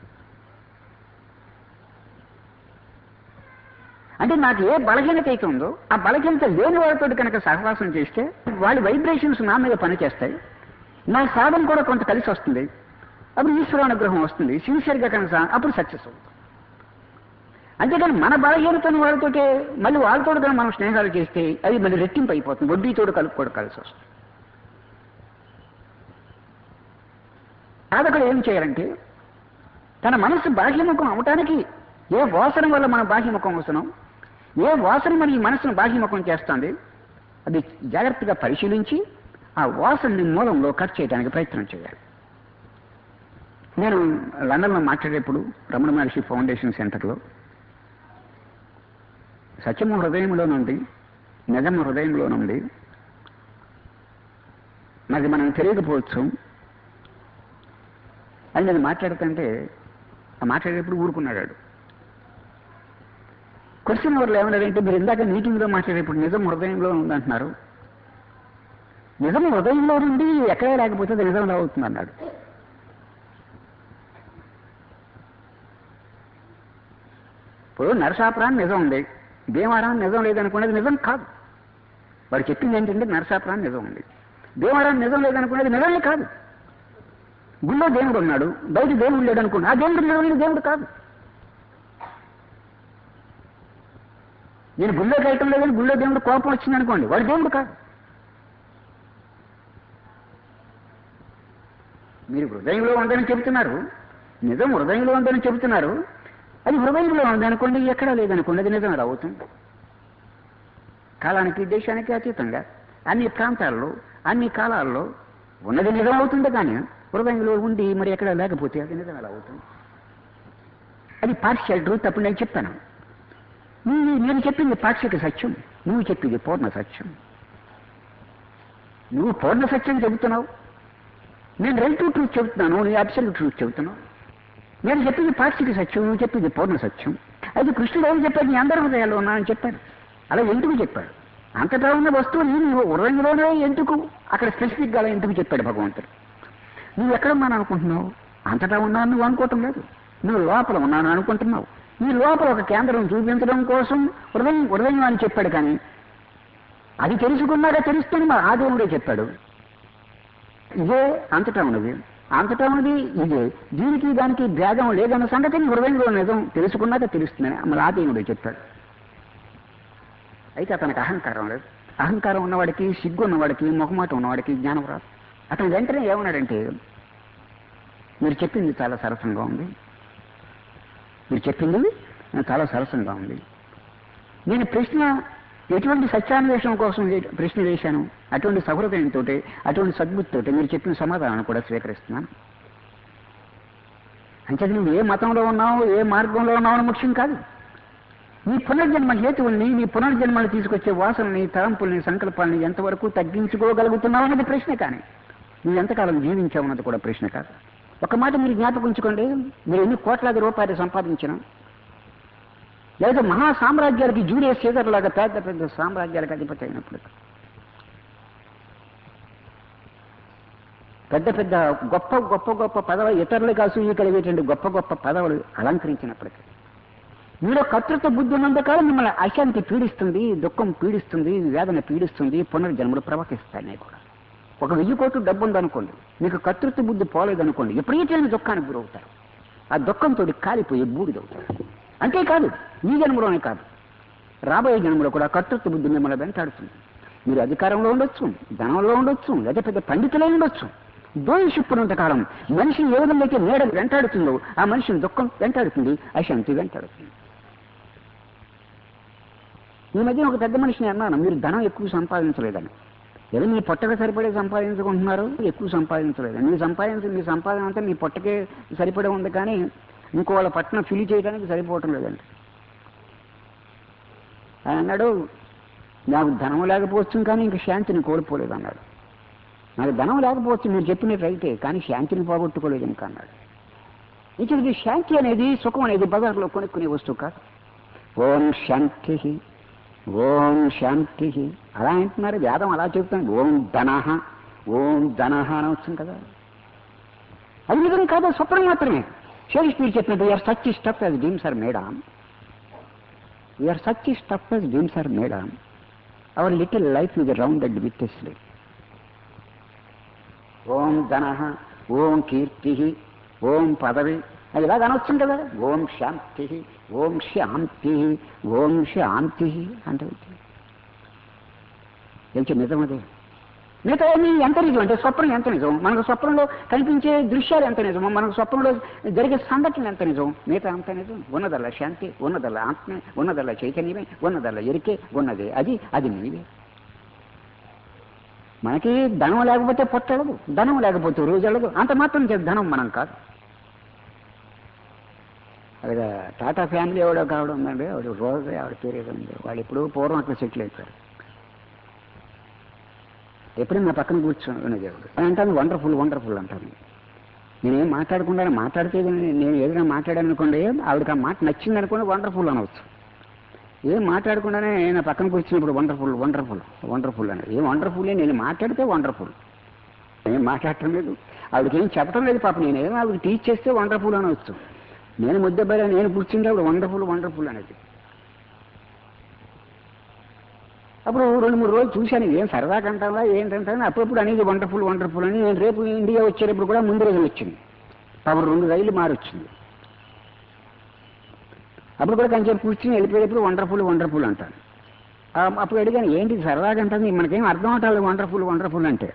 అంటే నాకు ఏ బలహీనత అయితే ఉందో ఆ బలహీనత లేని వాళ్ళతో కనుక సహవాసం చేస్తే వాళ్ళ వైబ్రేషన్స్ నా మీద పనిచేస్తాయి, నా సాధన కూడా కొంత కలిసి వస్తుంది. అప్పుడు ఈశ్వరానుగ్రహం వస్తుంది, సిన్సియర్గా కనుక అప్పుడు సక్సెస్ అవుతుంది. అంతేకాని మన బలహీనతను వాళ్ళతోటే మళ్ళీ వాళ్ళతో కానీ మనం స్నేహాలు చేస్తే అది మళ్ళీ రెట్టింపు అయిపోతుంది, వడ్డీతోడు కలుపుకోవడం కలిసి వస్తుంది. సాధకుడు ఏం చేయాలంటే తన మనసు బాహ్యముఖం అవటానికి ఏ వాసన వల్ల మనం బాహ్యముఖం వస్తున్నాం, ఏ వాసన మన ఈ మనసును బాహ్యముఖం చేస్తుంది, అది జాగ్రత్తగా పరిశీలించి ఆ వాసనని మూలంలో కట్ చేయడానికి ప్రయత్నం చేయాలి. నేను లండన్లో మాట్లాడేప్పుడు రమణ మహర్షి ఫౌండేషన్ సెంటర్లో సత్యము హృదయంలో నుండి, నిజము హృదయంలో నుండి, మరి మనం తెలియకపోవచ్చు అని నేను మాట్లాడుతుంటే ఆ మాట్లాడేటప్పుడు ఊరుకున్నాడు. క్వశ్చన్ ఎవరు ఏమన్నారంటే, మీరు ఇందాక మీటింగ్లో మాట్లాడేప్పుడు నిజం హృదయంలో ఉందంటున్నారు, నిజం హృదయంలో నుండి ఎక్కడే లేకపోతే అది నిజం అవుతుంది అన్నాడు. ఇప్పుడు నరసాపురాన్ని నిజం ఉంది, భీమవరాన్ని నిజం లేదనుకునేది నిజం కాదు. వాడు చెప్పింది ఏంటంటే నరసాపురాన్ని నిజం ఉంది, భీమవరాన్ని నిజం లేదనుకునేది నిజమే కాదు. గుళ్ళో దేవుడు ఉన్నాడు, బయట దేవుడు లేడు అనుకోండి, ఆ దేవుడు నిజమైన దేవుడు కాదు. నేను గుళ్ళోకి వెళ్ళటం లేదని గుళ్ళో దేవుడు కోపం వచ్చింది అనుకోండి, వాడు దేవుడు కాదు. మీరు హృదయంలో ఉందని చెబుతున్నారు, నిజం హృదయంలో ఉందని చెబుతున్నారు, అది హృదయంలో ఉందనుకోండి, ఎక్కడా లేదనుకోండి, అది నిజం అవుతుంది. కాలానికి దేశానికి అతీతంగా అన్ని ప్రాంతాల్లో అన్ని కాలాల్లో ఉన్నది నిజం అవుతుంది. కానీ హృదయంలో ఉండి మరి ఎక్కడ లేకపోతే అది నిజం ఎలా అవుతుంది? అది పార్షియల్ ట్రూత్. అప్పుడు నేను చెప్పాను, నేను చెప్పింది పాక్షిక సత్యం, నువ్వు చెప్పింది పూర్ణ సత్యం. నువ్వు పూర్ణ సత్యం చెబుతున్నావు, నేను రిలేటివ్ ట్రూత్ చెబుతున్నాను, నేను అబ్సల్యూట్ ట్రూత్ చెబుతున్నావు. నేను చెప్పింది పాక్షిక సత్యం, నువ్వు చెప్పింది పూర్ణ సత్యం. అయితే కృష్ణుడు ఏం చెప్పాడు, నీ అందరి హృదయాల్లో ఉన్నా అని చెప్పాడు. అలా ఎందుకు చెప్పాడు? అంతటా ఉన్న వస్తువుని నువ్వు హృదయంలోనే ఎందుకు అక్కడ స్పెసిఫిక్గా అలా ఎందుకు చెప్పాడు భగవంతుడు? నువ్వు ఎక్కడున్నాను అనుకుంటున్నావు? అంతటా ఉన్నాను నువ్వు అనుకోవటం లేదు, నువ్వు లోపల ఉన్నాను అనుకుంటున్నావు. ఈ లోపల ఒక కేంద్రం చూపించడం కోసం హృదయం అని చెప్పాడు. కానీ అది తెలుసుకున్నాక తెలుస్తుంది, మా ఆ దేవుడే చెప్పాడు. ఇదే అంతటా ఉన్నది, అంతటా ఉన్నది ఇదే, దీనికి దానికి భేదం లేదన్న సంగతిని హృదయంలో నిజం తెలుసుకున్నాక తెలుస్తుందని మరి ఆ దేవుడే చెప్పాడు. అయితే అతనికి అహంకారం లేదు. అహంకారం ఉన్నవాడికి, సిగ్గు ఉన్నవాడికి, మొహమాట ఉన్నవాడికి జ్ఞానం రాదు. అతను వెంటనే ఏమన్నాడంటే, మీరు చెప్పింది చాలా సరసంగా ఉంది, మీరు చెప్పింది చాలా సరసంగా ఉంది. నేను ప్రశ్న ఎటువంటి సత్యాన్వేషణ కోసం ప్రశ్న వేశాను, అటువంటి సహృదయంతో, అటువంటి సద్బుద్ధితో మీరు చెప్పిన సమాధానాన్ని కూడా స్వీకరిస్తున్నాను. అంటే నువ్వు ఏ మతంలో ఉన్నావు, ఏ మార్గంలో ఉన్నావు అని ముఖ్యం కాదు. నీ పునర్జన్మ హేతువుల్ని, నీ పునర్జన్మను తీసుకొచ్చే వాసనని, తలంపుల్ని, సంకల్పాన్ని ఎంతవరకు తగ్గించుకోగలుగుతున్నావు అన్నది ప్రశ్న. కానీ నువ్వు ఎంతకాలం జీవించావు అన్నది కూడా ప్రశ్న కాదు. ఒక మాట మీరు జ్ఞాపకించుకోండి, మీరు ఎన్ని కోట్లాది రూపాయలు సంపాదించినా, లేదా మహా సామ్రాజ్యాలకి జూలియస్ సీజర్ లాగా పెద్ద పెద్ద సామ్రాజ్యాలకు అధిపతి అయినప్పుడు, పెద్ద పెద్ద గొప్ప గొప్ప గొప్ప పదవులు, ఇతరులకు అసూయ కలిగేటువంటి గొప్ప గొప్ప పదవులు అలంకరించినప్పటికీ, మీలో కర్తృత్వ బుద్ధి ఉన్నంత కాలం మిమ్మల్ని అశాంతి పీడిస్తుంది, దుఃఖం పీడిస్తుంది, వేదన పీడిస్తుంది, పునర్జన్మలు ప్రవహిస్తాయి కూడా. ఒక 1000 కోట్లు డబ్బు ఉందనుకోండి, మీకు కర్తృత్వ బుద్ధి పోలేదనుకోండి, ఎప్పుడైతే దుఃఖానికి గురవుతారు. ఆ దుఃఖంతో కాలిపోయి బూడిదవుతారు. అంతేకాదు, ఈ జన్మలోనే కాదు, రాబోయే జన్మలో కూడా కర్తృత్వ బుద్ధి మిమ్మల్ని వెంటాడుతుంది. మీరు అధికారంలో ఉండొచ్చు, ధనంలో ఉండొచ్చు, లేదా పెద్ద పండితులై ఉండొచ్చు. దోషిప్పునంత కాలం మనిషిని ఏ విధంగా అయితే నీడ వెంటాడుతుందో ఆ మనిషిని దుఃఖం వెంటాడుతుంది, అశాంతి వెంటాడుతుంది. ఈ మధ్య ఒక పెద్ద మనిషిని అన్నాను, మీరు ధనం ఎక్కువ సంపాదించలేదని. ఏదో మీ పొట్టగా సరిపడే సంపాదించుకుంటున్నారు, ఎక్కువ సంపాదించలేదు. మీ సంపాదన అంతా మీ పొట్టకే సరిపడే ఉంది, కానీ ఇంకో వాళ్ళ పట్టణం ఫిల్ చేయడానికి సరిపోవటం లేదండి. ఆయన అన్నాడు, నాకు ధనం లేకపోవచ్చు కానీ ఇంక శాంతిని కోల్పోలేదు అన్నాడు. నాకు ధనం లేకపోవచ్చు, మీరు చెప్పినట్టు అయితే, కానీ శాంతిని పోగొట్టుకోలేదు ఇంకా అన్నాడు. ఇది శాంతి అనేది, సుఖం అనేది బజార్లో కొనుక్కునే వస్తువు కాదు. ఓం శాంతి, ఓం శాంతి అలా అంటున్నారు. వేదం అలా చెప్తాను, ఓం ధనః, ఓం ధనః అని వచ్చింది కదా. అది నిజం కాదు, స్వప్నం మాత్రమే. షేక్స్పియర్ చెప్పినట్టు we are such stuff as dreams are made on, we are such stuff as dreams are made on, our little life is rounded with a sleep. Om ధనః, ఓం కీర్తి, ఓం పదవి, అది ఇలాగ అనొచ్చింది కదా. ఓం శాంతి, ఓం శాంతి, ఓం శాంతి అంటే నిజం. అదే మిగతా ఎంత నిజం అంటే స్వప్నం ఎంత నిజం, మనకు స్వప్నంలో కనిపించే దృశ్యాలు ఎంత నిజమో, మనకు స్వప్నంలో జరిగే సంఘటనలు ఎంత నిజం, మిగతా అంత నిజం. ఉన్నదల్లా శాంతి, ఉన్నదల్లా ఆత్మే, ఉన్నదల్లా చైతన్యమే, ఉన్నదల్లా ఎరికే, ఉన్నదే అది నీవే. మనకి ధనం లేకపోతే పొట్టడదు, ధనం లేకపోతే రోజు వెళ్ళదు, అంత మాత్రం ధనం మనం కాదు. అలాగే టాటా ఫ్యామిలీ ఎవడో కావడం ఉందండి, ఆవిడ రోజు ఆవిడ పేరు ఏదో ఉంది, వాళ్ళు ఎప్పుడూ పూర్వం అట్లా సెటిల్ అయిపోయారు. ఎప్పుడు నా పక్కన కూర్చొని దేవుడు అంటాను, వండర్ఫుల్ వండర్ఫుల్ అంటాను. నేనేం మాట్లాడకుండా మాట్లాడితే నేను ఏదైనా మాట్లాడాను అనుకోండి, ఆవిడకి ఆ మాట నచ్చింది అనుకోండి, వండర్ఫుల్ అనవచ్చు. ఏం మాట్లాడకుండానే నా పక్కన కూర్చున్నప్పుడు వండర్ఫుల్ వండర్ఫుల్ వండర్ఫుల్ అని. ఏం వండర్ఫుల్, నేను మాట్లాడితే వండర్ఫుల్, ఏం మాట్లాడటం లేదు, ఆవిడకి ఏం చెప్పడం లేదు. పాప నేనేమో ఆవిడకి టీచ్ చేస్తే వండర్ఫుల్ అనవచ్చు. నేను ముద్దబ్బాయి నేను కూర్చుంటే ఆవిడ వండర్ఫుల్ వండర్ఫుల్ అనేది. అప్పుడు 2-3 రోజులు చూశాను, ఏం సరదా కంటావా ఏంటంటే అప్పుడప్పుడు అనేది వండర్ఫుల్ వండర్ఫుల్ అని. నేను రేపు ఇండియా వచ్చేటప్పుడు కూడా ముందు రోజులు వచ్చింది, అప్పుడు 2 రైళ్ళు మారొచ్చింది. అప్పుడు కూడా కొంచెం కూర్చుని వెళ్ళిపోయేటప్పుడు వండర్ఫుల్ వండర్ఫుల్ అంటాను. అప్పుడు అడిగాను, ఏంటి సరదాగా అంటుంది, మనకేం అర్థం అవుతాడు వండర్ఫుల్ వండర్ఫుల్ అంటే.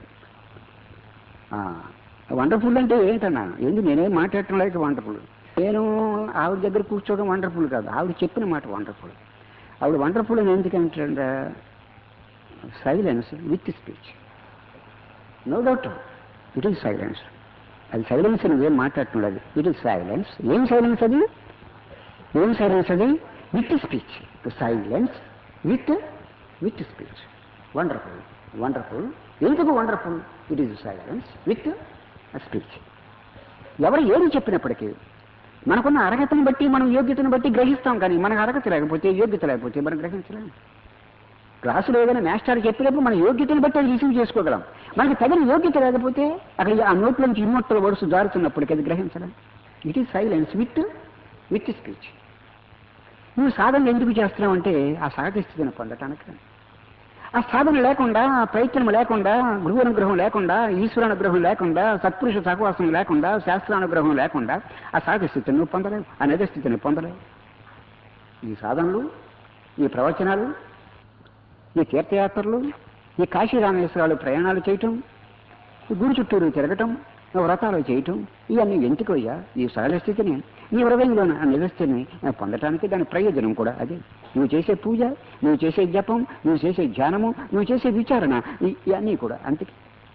వండర్ఫుల్ అంటే ఏంటన్నాను, ఎందుకు నేనేం మాట్లాడటం లేదు వండర్ఫుల్. నేను ఆవిడ దగ్గర కూర్చోవడం వండర్ఫుల్ కాదు, ఆవిడ చెప్పిన మాట వండర్ఫుల్. ఆవిడ వండర్ఫుల్ అని ఎందుకంటే silence with speech, no doubt it is silence. అది సైలెన్స్ నువ్వేం మాట్లాడటం లేదు, ఇట్ ఈజ్ సైలెన్స్. ఏం సైలెన్స్ అది, ఏం సైలెన్స్ అది, with speech. Silence with speech, wonderful wonderful. ఎందుకు wonderful, it is silence with speech. ఎవరు ఏది చెప్పినప్పటికీ మనకున్న అర్హతను బట్టి, మనం యోగ్యతను బట్టి గ్రహిస్తాం, కానీ మనకు అర్హత లేకపోతే, యోగ్యత లేకపోతే మనం గ్రహించలేం. క్లాసులో ఏదైనా మాస్టర్ చెప్పినప్పుడు మన యోగ్యతను బట్టి అది రిసీవ్ చేసుకోగలం. మనకి తగిన యోగ్యత లేకపోతే అక్కడ ఆ నోట్ల నుంచి ఇమ్మొట్టల వరుస జారుతున్నప్పటికీ అది గ్రహించడం. It is silence with speech. నువ్వు సాధన ఎందుకు చేస్తున్నావు అంటే ఆ సహజ స్థితిని పొందటానికి. ఆ సాధన లేకుండా, ప్రయత్నం లేకుండా, గురువనుగ్రహం లేకుండా, ఈశ్వరానుగ్రహం లేకుండా, సత్పురుష సహవాసం లేకుండా, శాస్త్రానుగ్రహం లేకుండా ఆ సహజ స్థితిని నువ్వు పొందలేవు, ఆ నిజ స్థితిని పొందలేవు. ఈ సాధనలు, ఈ ప్రవచనాలు, ఈ తీర్థయాత్రలు, ఈ కాశీరామేశ్వరాలు ప్రయాణాలు చేయటం, ఈ గుడి చుట్టూరు తిరగటం, వ్రతాలు చేయటం, ఇవన్నీ ఎందుకయ్యా ఈ సహజ స్థితిని, నీ హృదయంలో ఆ నిజస్థితిని పొందటానికి. దాని ప్రయోజనం కూడా అదే. నువ్వు చేసే పూజ, నువ్వు చేసే జపం, నువ్వు చేసే ధ్యానము, నువ్వు చేసే విచారణ, ఇవన్నీ కూడా అంతే.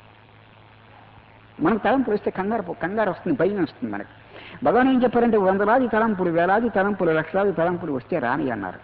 మనకు తలంపులు వస్తే కంగారు వస్తుంది, భయం వస్తుంది మనకి. భగవాన్ ఏం చెప్పారంటే, 100 తలంపులు, 1000 తలంపులు, 1,00,000 తలంపులు వస్తే రాని అన్నారు.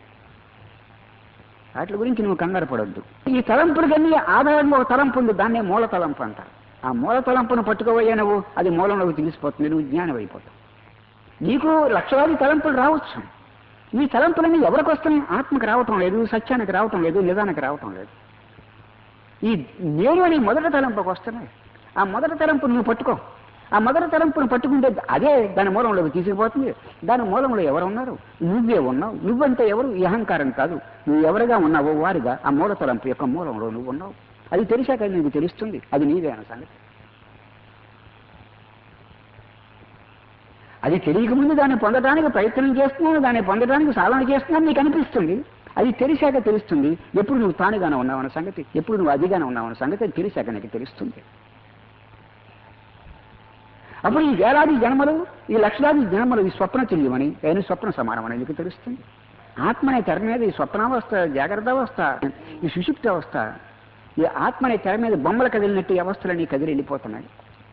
వాటి గురించి నువ్వు కంగారు పడొద్దు. ఈ తలంపులకన్నీ ఆధారంగా ఒక తలంపు ఉంది, దాన్నే మూల తలంపు అంటారు. ఆ మూల తలంపును పట్టుకోవయ్యా నువ్వు, అది మూలంలోకి తెలిసిపోతుంది, నువ్వు జ్ఞానం అయిపోతావు. నీకు 1,00,000 తలంపులు రావచ్చు, ఈ తలంపులన్నీ ఎవరికి వస్తున్నాయి? ఆత్మకు రావటం లేదు, సత్యానికి రావటం లేదు, నిజానికి రావటం లేదు. ఈ నేను అని మొదటి తలంపుకి వస్తున్నాయి. ఆ మొదటి తలంపు నువ్వు పట్టుకో, ఆ మొదటి తలంపును పట్టుకుంటే అదే దాని మూలంలోకి తీసుకుపోతుంది. దాని మూలంలో ఎవరు ఉన్నారు? నువ్వే ఉన్నావు. నువ్వంటే ఎవరు? ఈ అహంకారం కాదు. నువ్వు ఎవరుగా ఉన్నావో వారిగా ఆ మూల తలంపు యొక్క మూలంలో నువ్వు ఉన్నావు. అది తెలిసాక నీకు తెలుస్తుంది అది నీవే అన్న సంగతి. అది తెలియకముందు దాన్ని పొందడానికి ప్రయత్నం చేస్తున్నావు, దాన్ని పొందడానికి సాధన చేస్తున్నావు నీకు అనిపిస్తుంది. అది తెలిసాక తెలుస్తుంది ఎప్పుడు నువ్వు తానుగానే ఉన్నావన్న సంగతి, ఎప్పుడు నువ్వు అదిగానే ఉన్నావన్న సంగతి అది తెలిసాక నీకు తెలుస్తుంది. అప్పుడు ఈ వేలాది జన్మలు, ఈ లక్షలాది జన్మలు ఈ స్వప్న తెలియమని నేను స్వప్న సమానమని నీకు తెలుస్తుంది. ఆత్మ అనే తెర మీద ఈ స్వప్నావస్థ, జాగ్రత్త అవస్థ, ఈ సుషుప్త అవస్థ, ఈ ఆత్మ అనే తెర మీద బొమ్మలు కదిలినట్టు ఈ అవస్థలన్నీ కదిలి వెళ్ళిపోతున్నాయి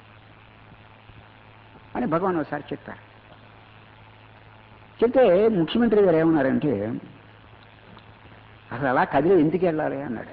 అని భగవాన్ ఒకసారి చెప్పారు. చెప్తే ముఖ్యమంత్రి గారు ఏమన్నారంటే, అసలు అలా కదిలి ఎందుకు వెళ్ళాలి అన్నాడు.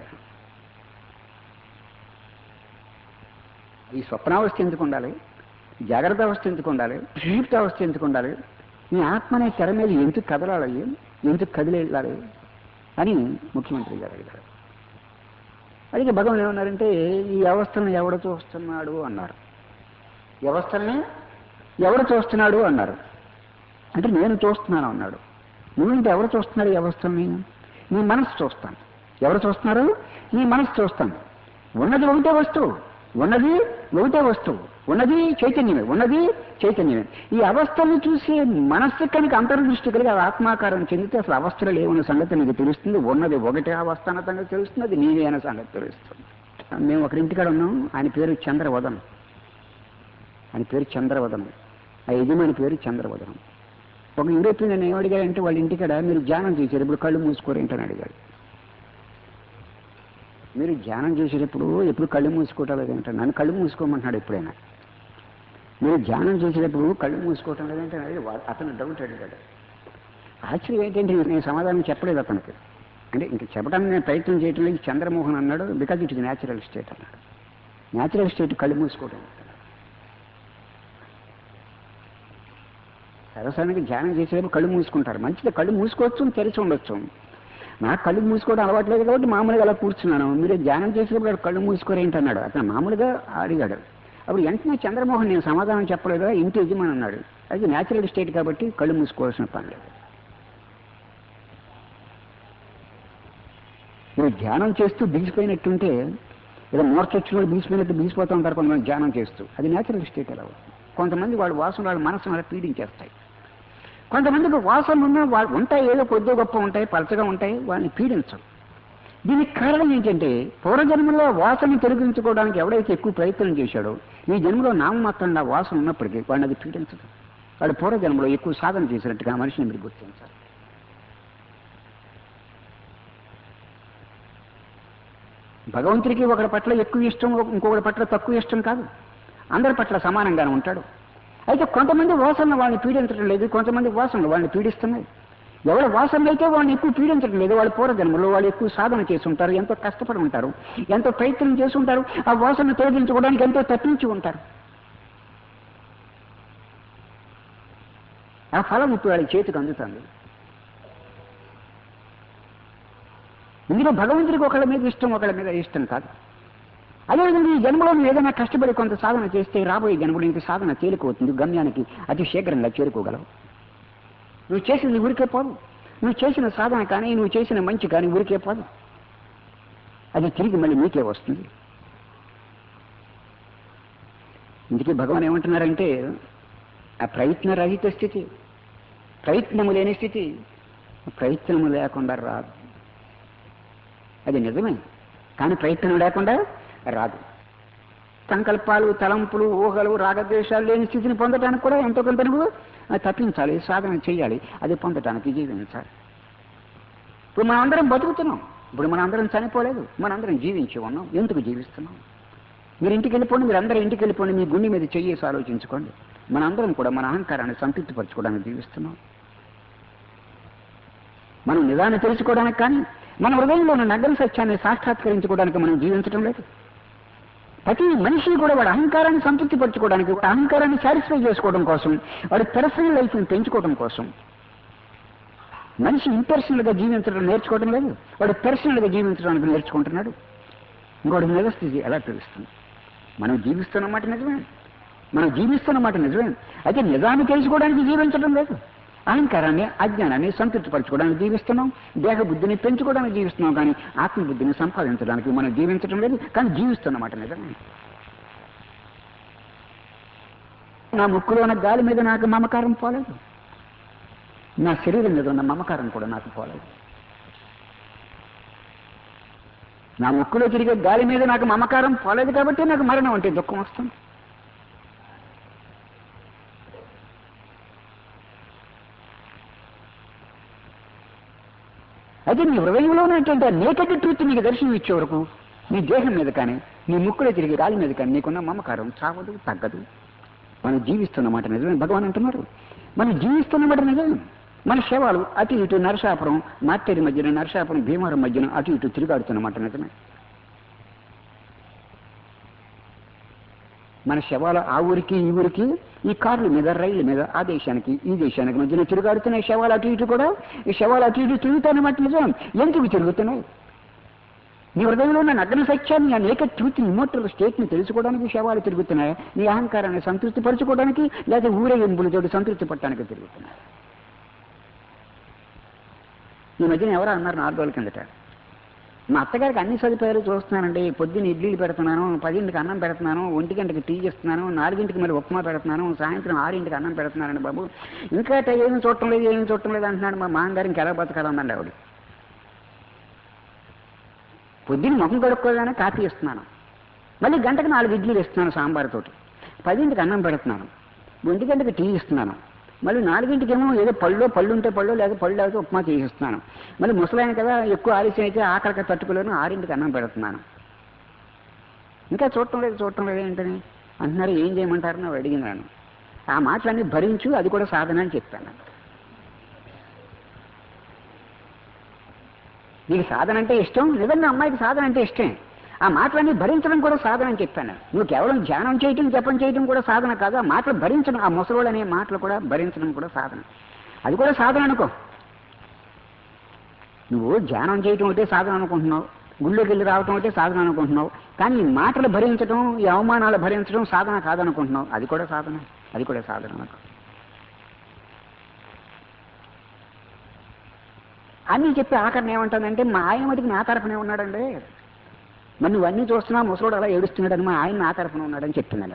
ఈ స్వప్నావస్థ ఎందుకు ఉండాలి, జాగ్రత్త అవస్థ ఎందుకు ఉండాలి, సుషుప్త అవస్థ ఎందుకు ఉండాలి, ఈ ఆత్మ అనే తెర మీద ఎందుకు కదలాలి, ఎందుకు కదిలి వెళ్ళాలి అని ముఖ్యమంత్రి గారు అడిగారు. అడిగి భగవాన్ ఏమన్నారంటే, ఈ అవస్థలను ఎవడు చూస్తున్నాడు అన్నారు. వ్యవస్థల్ని ఎవడు చూస్తున్నాడు అన్నారు. అంటే నేను చూస్తున్నాను అన్నాడు. నువ్వేంటి ఎవరు చూస్తున్నారు ఈ వ్యవస్థల్ని? నీ మనసు చూస్తాను. ఎవరు చూస్తున్నారు? నీ మనసు చూస్తాను. ఉన్నది ఒకటే వస్తువు, ఉన్నది ఒకటే వస్తువు, ఉన్నది చైతన్యమే, ఉన్నది చైతన్యమే. ఈ అవస్థలను చూసి మనస్సు కనుక అంతర్దృష్టి కలిగి ఆత్మాకారం చెందితే అసలు అవస్థలు లేవన్న సంగతి నీకు తెలుస్తుంది. ఉన్నది ఒకటే అవస్థ అన్న సంగతి తెలుస్తుంది, అది నీవే అన్న సంగతి తెలుస్తుంది. మేము ఒకరింటికాడ ఉన్నాం, ఆయన పేరు చంద్రవదనం. ఆయన పేరు చంద్రవదనం, ఆ యజమాని పేరు చంద్రవదనం. ఒక యూరోపియన్ నేను ఏమడిగాడంటే, వాళ్ళ ఇంటికాడ మీరు ధ్యానం చేశారు, ఇప్పుడు కళ్ళు మూసుకోరేంటని అడిగాడు. మీరు ధ్యానం చేసేటప్పుడు ఎప్పుడు కళ్ళు మూసుకోవటం లేదంటే, నన్ను కళ్ళు మూసుకోమంటున్నాడు ఎప్పుడైనా. మీరు ధ్యానం చేసేటప్పుడు కళ్ళు మూసుకోవటం లేదంటే అతను డౌట్ అడిగాడు. ఆశ్చర్యం ఏంటంటే నేను సమాధానం చెప్పలేదు అతనికి. అంటే ఇంక చెప్పడానికి నేను ప్రయత్నం చేయటం లేదు. చంద్రమోహన్ అన్నాడు, because it is natural state అన్నాడు. న్యాచురల్ స్టేట్ కళ్ళు మూసుకోవటం. సరసానికి ధ్యానం చేసేటప్పుడు కళ్ళు మూసుకుంటారు, మంచిది, కళ్ళు మూసుకోవచ్చు, తెరిచి ఉండొచ్చు. నాకు కళ్ళు మూసుకోవడం అలవాట్లేదు కాబట్టి మామూలుగా అలా కూర్చున్నాను. మీరు ధ్యానం చేసేటప్పుడు కళ్ళు మూసుకోరేంటన్నాడు. అతను మామూలుగా అడిగాడు. అప్పుడు వెంటనే చంద్రమోహన్ నేను సమాధానం చెప్పలేదు, ఇంటి యజమాని అన్నాడు, అది న్యాచురల్ స్టేట్ కాబట్టి కళ్ళు మూసుకోవాల్సిన పని లేదు. నువ్వు ధ్యానం చేస్తూ బిగిసిపోయినట్టుంటే, ఏదో మూర్చొచ్చిన బిగిసిపోయినట్టు బిగిసిపోతూ ఉంటారు కొంతమంది ధ్యానం చేస్తూ, అది న్యాచురల్ స్టేట్ ఎలా అవుతుంది. కొంతమంది వాళ్ళ వాసన వాళ్ళ మనసును అలా పీడించేస్తాయి. కొంతమందికి వాసనలు ఉన్నా వాళ్ళు ఉంటాయి, ఏదో కొద్దిగా గొప్ప ఉంటాయి, పలచగా ఉంటాయి, వాళ్ళని పీడించవు. దీనికి కారణం ఏంటంటే, పూర్వజన్మలో వాసనను తొలగించుకోవడానికి ఎవడైతే ఎక్కువ ప్రయత్నం చేశాడో, ఈ జన్మలో నామమాత్రంగా వాసన ఉన్నప్పటికీ వాడిని అది పీడించదు. వాడు పూర్వజన్మలో ఎక్కువ సాధన చేసినట్టుగా మనిషిని మీరు గుర్తించాలి. భగవంతుడికి ఒకరి పట్ల ఎక్కువ ఇష్టం, ఇంకొకరి పట్ల తక్కువ ఇష్టం కాదు, అందరి పట్ల సమానంగానే ఉంటాడు. అయితే కొంతమంది వాసనలు వాళ్ళని పీడించడం లేదు, కొంతమంది వాసనలు వాళ్ళని పీడిస్తున్నాయి. ఎవరి వాసనలు అయితే వాళ్ళని ఎక్కువ పీడించడం లేదు, వాళ్ళ పూర్వజన్మలో వాళ్ళు ఎక్కువ సాధన చేసి ఉంటారు, ఎంతో కష్టపడి ఉంటారు, ఎంతో ప్రయత్నం చేసి ఉంటారు, ఆ వాసనను తొలగించుకోవడానికి ఎంతో తప్పించి ఉంటారు. ఆ ఫలం ఇప్పుడు వాళ్ళ చేతికి అందుతుంది. ఇందులో భగవంతుడికి ఒకళ్ళ మీద ఇష్టం, ఒకళ్ళ మీద ఇష్టం కాదు. అదేవిధంగా ఈ జన్మలో నువ్వు ఏదైనా కష్టపడి కొంత సాధన చేస్తే రాబోయే జన్మలో ఇంక సాధన తేలికవుతుంది, గమ్యానికి అతి శీఘ్రంగా చేరుకోగలవు. నువ్వు చేసింది ఊరికే పోదు, నువ్వు చేసిన సాధన కానీ నువ్వు చేసిన మంచి కానీ ఊరికే పోదు, అది తిరిగి మళ్ళీ నీకే వస్తుంది. ఇందుకే భగవాన్ ఏమంటున్నారంటే, ఆ ప్రయత్నరహిత స్థితి, ప్రయత్నము లేని స్థితి ప్రయత్నము లేకుండా రాదు. అది నిజమే, కానీ ప్రయత్నం లేకుండా రాదు. సంకల్పాలు, తలంపులు, ఊహలు, రాగద్వేషాలు లేని స్థితిని పొందడానికి కూడా ఎంతో కొంత నువ్వు తప్పించాలి, సాధన చేయాలి, అది పొందటానికి జీవించాలి. ఇప్పుడు మనందరం బతుకుతున్నాం, ఇప్పుడు మనందరం చనిపోలేదు, మనందరం జీవించి ఉన్నాం. ఎందుకు జీవిస్తున్నాం? మీరు ఇంటికి వెళ్ళిపోండి, మీరు అందరూ ఇంటికి వెళ్ళిపోండి, మీ గుండె మీద చెయ్యేసి ఆలోచించుకోండి. మనందరం కూడా మన అహంకారాన్ని సంతృప్తిపరచుకోవడానికి జీవిస్తున్నాం. మనం నిజాన్ని తెలుసుకోవడానికి కానీ మన హృదయంలో ఉన్న నగ్న సత్యాన్ని సాక్షాత్కరించుకోవడానికి మనం జీవించడం లేదు. ప్రతి మనిషి కూడా వాడు అహంకారాన్ని సంతృప్తిపరచుకోవడానికి, అహంకారాన్ని సాటిస్ఫై చేసుకోవడం కోసం, వాడి పర్సనల్ లైఫ్ని పెంచుకోవడం కోసం మనిషి ఇంపర్సనల్గా జీవించడం నేర్చుకోవడం లేదు, వాడు పర్సనల్గా జీవించడానికి నేర్చుకుంటున్నాడు. ఇంకోటి నిజస్థితి ఎలా తెలుస్తుంది? మనం జీవిస్తున్నమాట నిజమే, మనం జీవిస్తున్నమాట నిజమే. అయితే నిజాన్ని తెలుసుకోవడానికి జీవించడం లేదు. అహంకారాన్ని అజ్ఞానాన్ని సంతృప్తిపరచుకోవడానికి జీవిస్తున్నాం, దేహ బుద్ధిని పెంచుకోవడానికి జీవిస్తున్నాం, కానీ ఆత్మబుద్ధిని సంపాదించడానికి మనం జీవించడం లేదు, కానీ జీవిస్తున్నమాట నిజమే. నా ముక్కులో ఉన్న గాలి మీద నాకు మమకారం పోలేదు, నా శరీరం మీద ఉన్న మమకారం కూడా నాకు పోలేదు. నా ముక్కులో తిరిగే గాలి మీద నాకు మమకారం పోలేదు కాబట్టి నాకు మరణం అంటే దుఃఖం వస్తుంది. అయితే నీ హృదయంలో ఉన్నటువంటి నేకెడ్ ట్రూత్ నీకు దర్శనం ఇచ్చే వరకు నీ దేహం మీద కానీ నీ ముక్కులో తిరిగే గాలి మీద కానీ నీకున్న మమకారం చావదు, తగ్గదు. మనం జీవిస్తున్నమాట నిజమే. భగవాన్ అంటున్నారు మనం జీవిస్తున్నమాట నిజమే. మన శవాలు అటు ఇటు నరసాపురం మార్టేరి మధ్యన, నరసాపురం భీమవరం మధ్యన అటు ఇటు తిరుగాడుతున్నమాట నిజమే. మన శవాలు ఆ ఊరికి ఈ ఊరికి ఈ కార్ల మీద రైళ్ల మీద ఆ దేశానికి ఈ దేశానికి మధ్యన తిరుగాడుతున్నాయి. శవాలు అటు ఇటు కూడా ఈ శవాలు అటు ఇటు తిరుగుతాయన్నమాట నిజం. ఎందుకు తిరుగుతున్నాయి? నీ హృదయంలో ఉన్న నగ్న సత్యాన్ని, ఆ నేకెడ్ ట్రూత్ ఇమ్మోర్టల్ స్టేట్ని తెలుసుకోవడానికి శవాలు తిరుగుతున్నాయి. నీ అహంకారాన్ని సంతృప్తి పరచుకోవడానికి, లేదా ఊరేగింపులతోటి సంతృప్తి పట్టడానికి తిరుగుతున్నాయి. ఈ మధ్యన ఎవరో అన్నారు 4 రోజుల కిందట, మా అత్తగారికి అన్ని సదుపాయాలు చూస్తున్నానండి, పొద్దున్న ఇడ్లీలు పెడుతున్నాను, 10ంటికి అన్నం పెడుతున్నాను, 1 గంటకి టీ చేస్తున్నాను, 4ంటికి మళ్ళీ ఉప్మా పెడుతున్నాను, సాయంత్రం 6ంటికి అన్నం పెడుతున్నానండి బాబు, ఇంకా ఏం చూడటం లేదు అంటున్నాడు. మా మామగారు ఇంకెలా బతకాలందండి ఆవిడ. పొద్దున్న ముఖం కడుక్కోగానే కాఫీ ఇస్తున్నాను, మళ్ళీ గంటకు 4 ఇడ్లీలు ఇస్తున్నాను సాంబార్తోటి, 10ంటికి అన్నం పెడుతున్నాను, 1 గంటకి టీ ఇస్తున్నాను, మళ్ళీ 4ంటికేమో ఏదో పళ్ళు ఉంటే పళ్ళు, లేదా పళ్ళు లేకపోతే ఉప్మా చేసిస్తున్నాను, మళ్ళీ ముసలాయన కదా ఎక్కువ ఆలస్యం అయితే ఆకలికి తట్టుకోలేను 6ంటికి అన్నం పెడుతున్నాను. ఇంకా చూడటం లేదు ఏంటని అంటున్నారు. ఏం చేయమంటారని నేను అడిగినాను. ఆ మాటలన్నీ భరించు, అది కూడా సాధన అని చెప్పాను. నీకు సాధన అంటే ఇష్టం, నిజంగా అమ్మాయికి సాధన అంటే ఇష్టమే, ఆ మాటలన్నీ భరించడం కూడా సాధన అని చెప్పాను. నువ్వు కేవలం ధ్యానం చేయటం జపం చేయటం కూడా సాధన కాదు, ఆ మాటలు భరించడం, ఆ ముసలోడు అనే మాటలు కూడా భరించడం కూడా సాధన, అది కూడా సాధన అనుకో. నువ్వు ధ్యానం చేయటం ఒకటే సాధన అనుకుంటున్నావు, గుళ్ళోకి వెళ్ళి రావటం ఒకటే సాధన అనుకుంటున్నావు, కానీ ఈ మాటలు భరించడం, ఈ అవమానాలు భరించడం సాధన కాదనుకుంటున్నావు, అది కూడా సాధన అనుకో. అన్నీ చెప్పి ఆఖరణ ఏమంటానంటే, మా ఆయన మటుకు నా తరఫునే ఉన్నాడండి, మరి నువ్వన్నీ చూస్తున్నా ముసలోడు అలా ఏడుస్తున్నాడని మా ఆయన నా తరఫున ఉన్నాడని చెప్తున్నాను.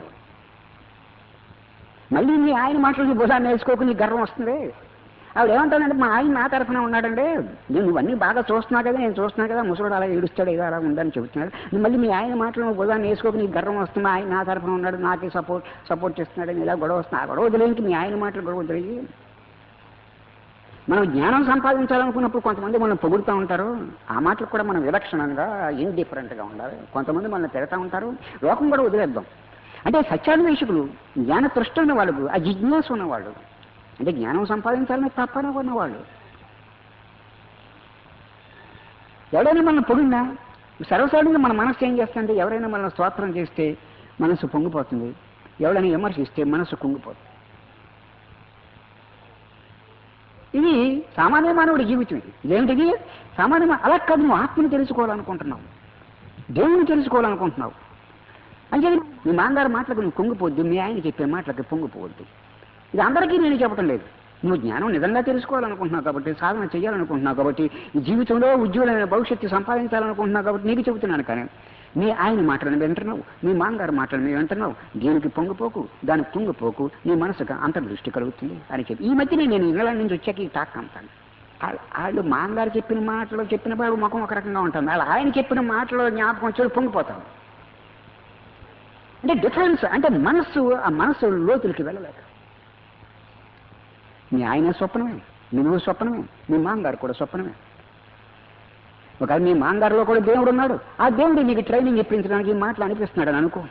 మళ్ళీ నీ ఆయన మాటలు బుధాన్ని వేసుకోకు, నీ గర్వం వస్తుంది. ఆవిడ ఏమంటానంటే, మా ఆయన నా తరఫున ఉన్నాడండి, నువ్వన్నీ బాగా చూస్తున్నా కదా, నేను చూస్తున్నా కదా, ముసలోడు అలా ఏడుస్తాడు ఏదో అలా ఉందని చెబుతున్నాడు, మళ్ళీ మీ ఆయన మాటలు బుధాన్ని వేసుకోకు, నీకు గర్వం వస్తుంది, మా ఆయన నా తరఫున ఉన్నాడు, నాకే సపోర్ట్ చేస్తున్నాడని ఇలా గొడవ వస్తుంది. ఆ గొడవ వదిలేంటి, మీ ఆయన మాటలు గొడవ వదిలేయి. మనం జ్ఞానం సంపాదించాలనుకున్నప్పుడు కొంతమంది మనం పొగుడుతూ ఉంటారు, ఆ మాటలకు కూడా మనం విలక్షణంగా ఇండిఫరెంట్గా ఉండాలి. కొంతమంది మనల్ని తిడతా ఉంటారు, లోకం కూడా వదిలేద్దాం. అంటే సత్యాన్వేషకులు, జ్ఞాన తృష్ట ఉన్నవాళ్ళు, ఆ జిజ్ఞాస ఉన్నవాళ్ళు, అంటే జ్ఞానం సంపాదించాలని తప్పన ఉన్నవాళ్ళు, ఎవరైనా మనల్ని పొగిడినా సర్వసాధారణంగా మన మనసు ఏం చేస్తుందంటే, ఎవరైనా మనల్ని స్తోత్రం చేస్తే మనసు పొంగిపోతుంది, ఎవరైనా విమర్శిస్తే మనసు కుంగిపోతుంది. ఇది సామాన్య మానవుడి జీవితం. ఇదేంటిది సామాన్య అలా కాదు. నువ్వు ఆత్మను తెలుసుకోవాలనుకుంటున్నావు, దేవుని తెలుసుకోవాలనుకుంటున్నావు అంటే నీ మాంగారు మాటలకు నువ్వు పొంగిపోద్దు, మీ ఆయన చెప్పే మాటలకు పొంగిపోవద్దు. ఇది అందరికీ నేను చెప్పటం లేదు. నువ్వు జ్ఞానం నిజంగా తెలుసుకోవాలనుకుంటున్నావు కాబట్టి, సాధన చేయాలనుకుంటున్నావు కాబట్టి, ఈ జీవితంలో ఉజ్వలమైన భవిష్యత్తు సంపాదించాలనుకుంటున్నావు కాబట్టి నీకు చెబుతున్నాను. కానీ నీ ఆయన మాటలను వింటున్నావు, నీ మాంగారు మాటలను వింటున్నావు, దేనికి పొంగిపోకు, దానికి కుంగిపోకు, నీ మనసుకు అంతర్దృష్టి కలుగుతుంది అని చెప్పి ఈ మధ్యనే నేను ఇంగ్లాండ్ నుంచి వచ్చాక ఈ టాక్ అంటాను. వాళ్ళు మాంగారు చెప్పిన మాటలు చెప్పిన వాడు ముఖం ఒక రకంగా ఉంటుంది, వాళ్ళు ఆయన చెప్పిన మాటలు జ్ఞాపకం వచ్చి పొంగిపోతాం. అంటే డిఫరెన్స్, అంటే ఆ మనస్సు లోతులకి వెళ్ళలేక. మీ ఆయన స్వప్నమే, నువ్వు స్వప్నమే, మీ మాంగారు కూడా స్వప్నమే. ఒకవేళ మీ మాంగారులో కూడా దేవుడు ఉన్నాడు, ఆ దేవుడు నీకు ట్రైనింగ్ ఇప్పించడానికి మాటలు అనిపిస్తున్నాడు అని అనుకో.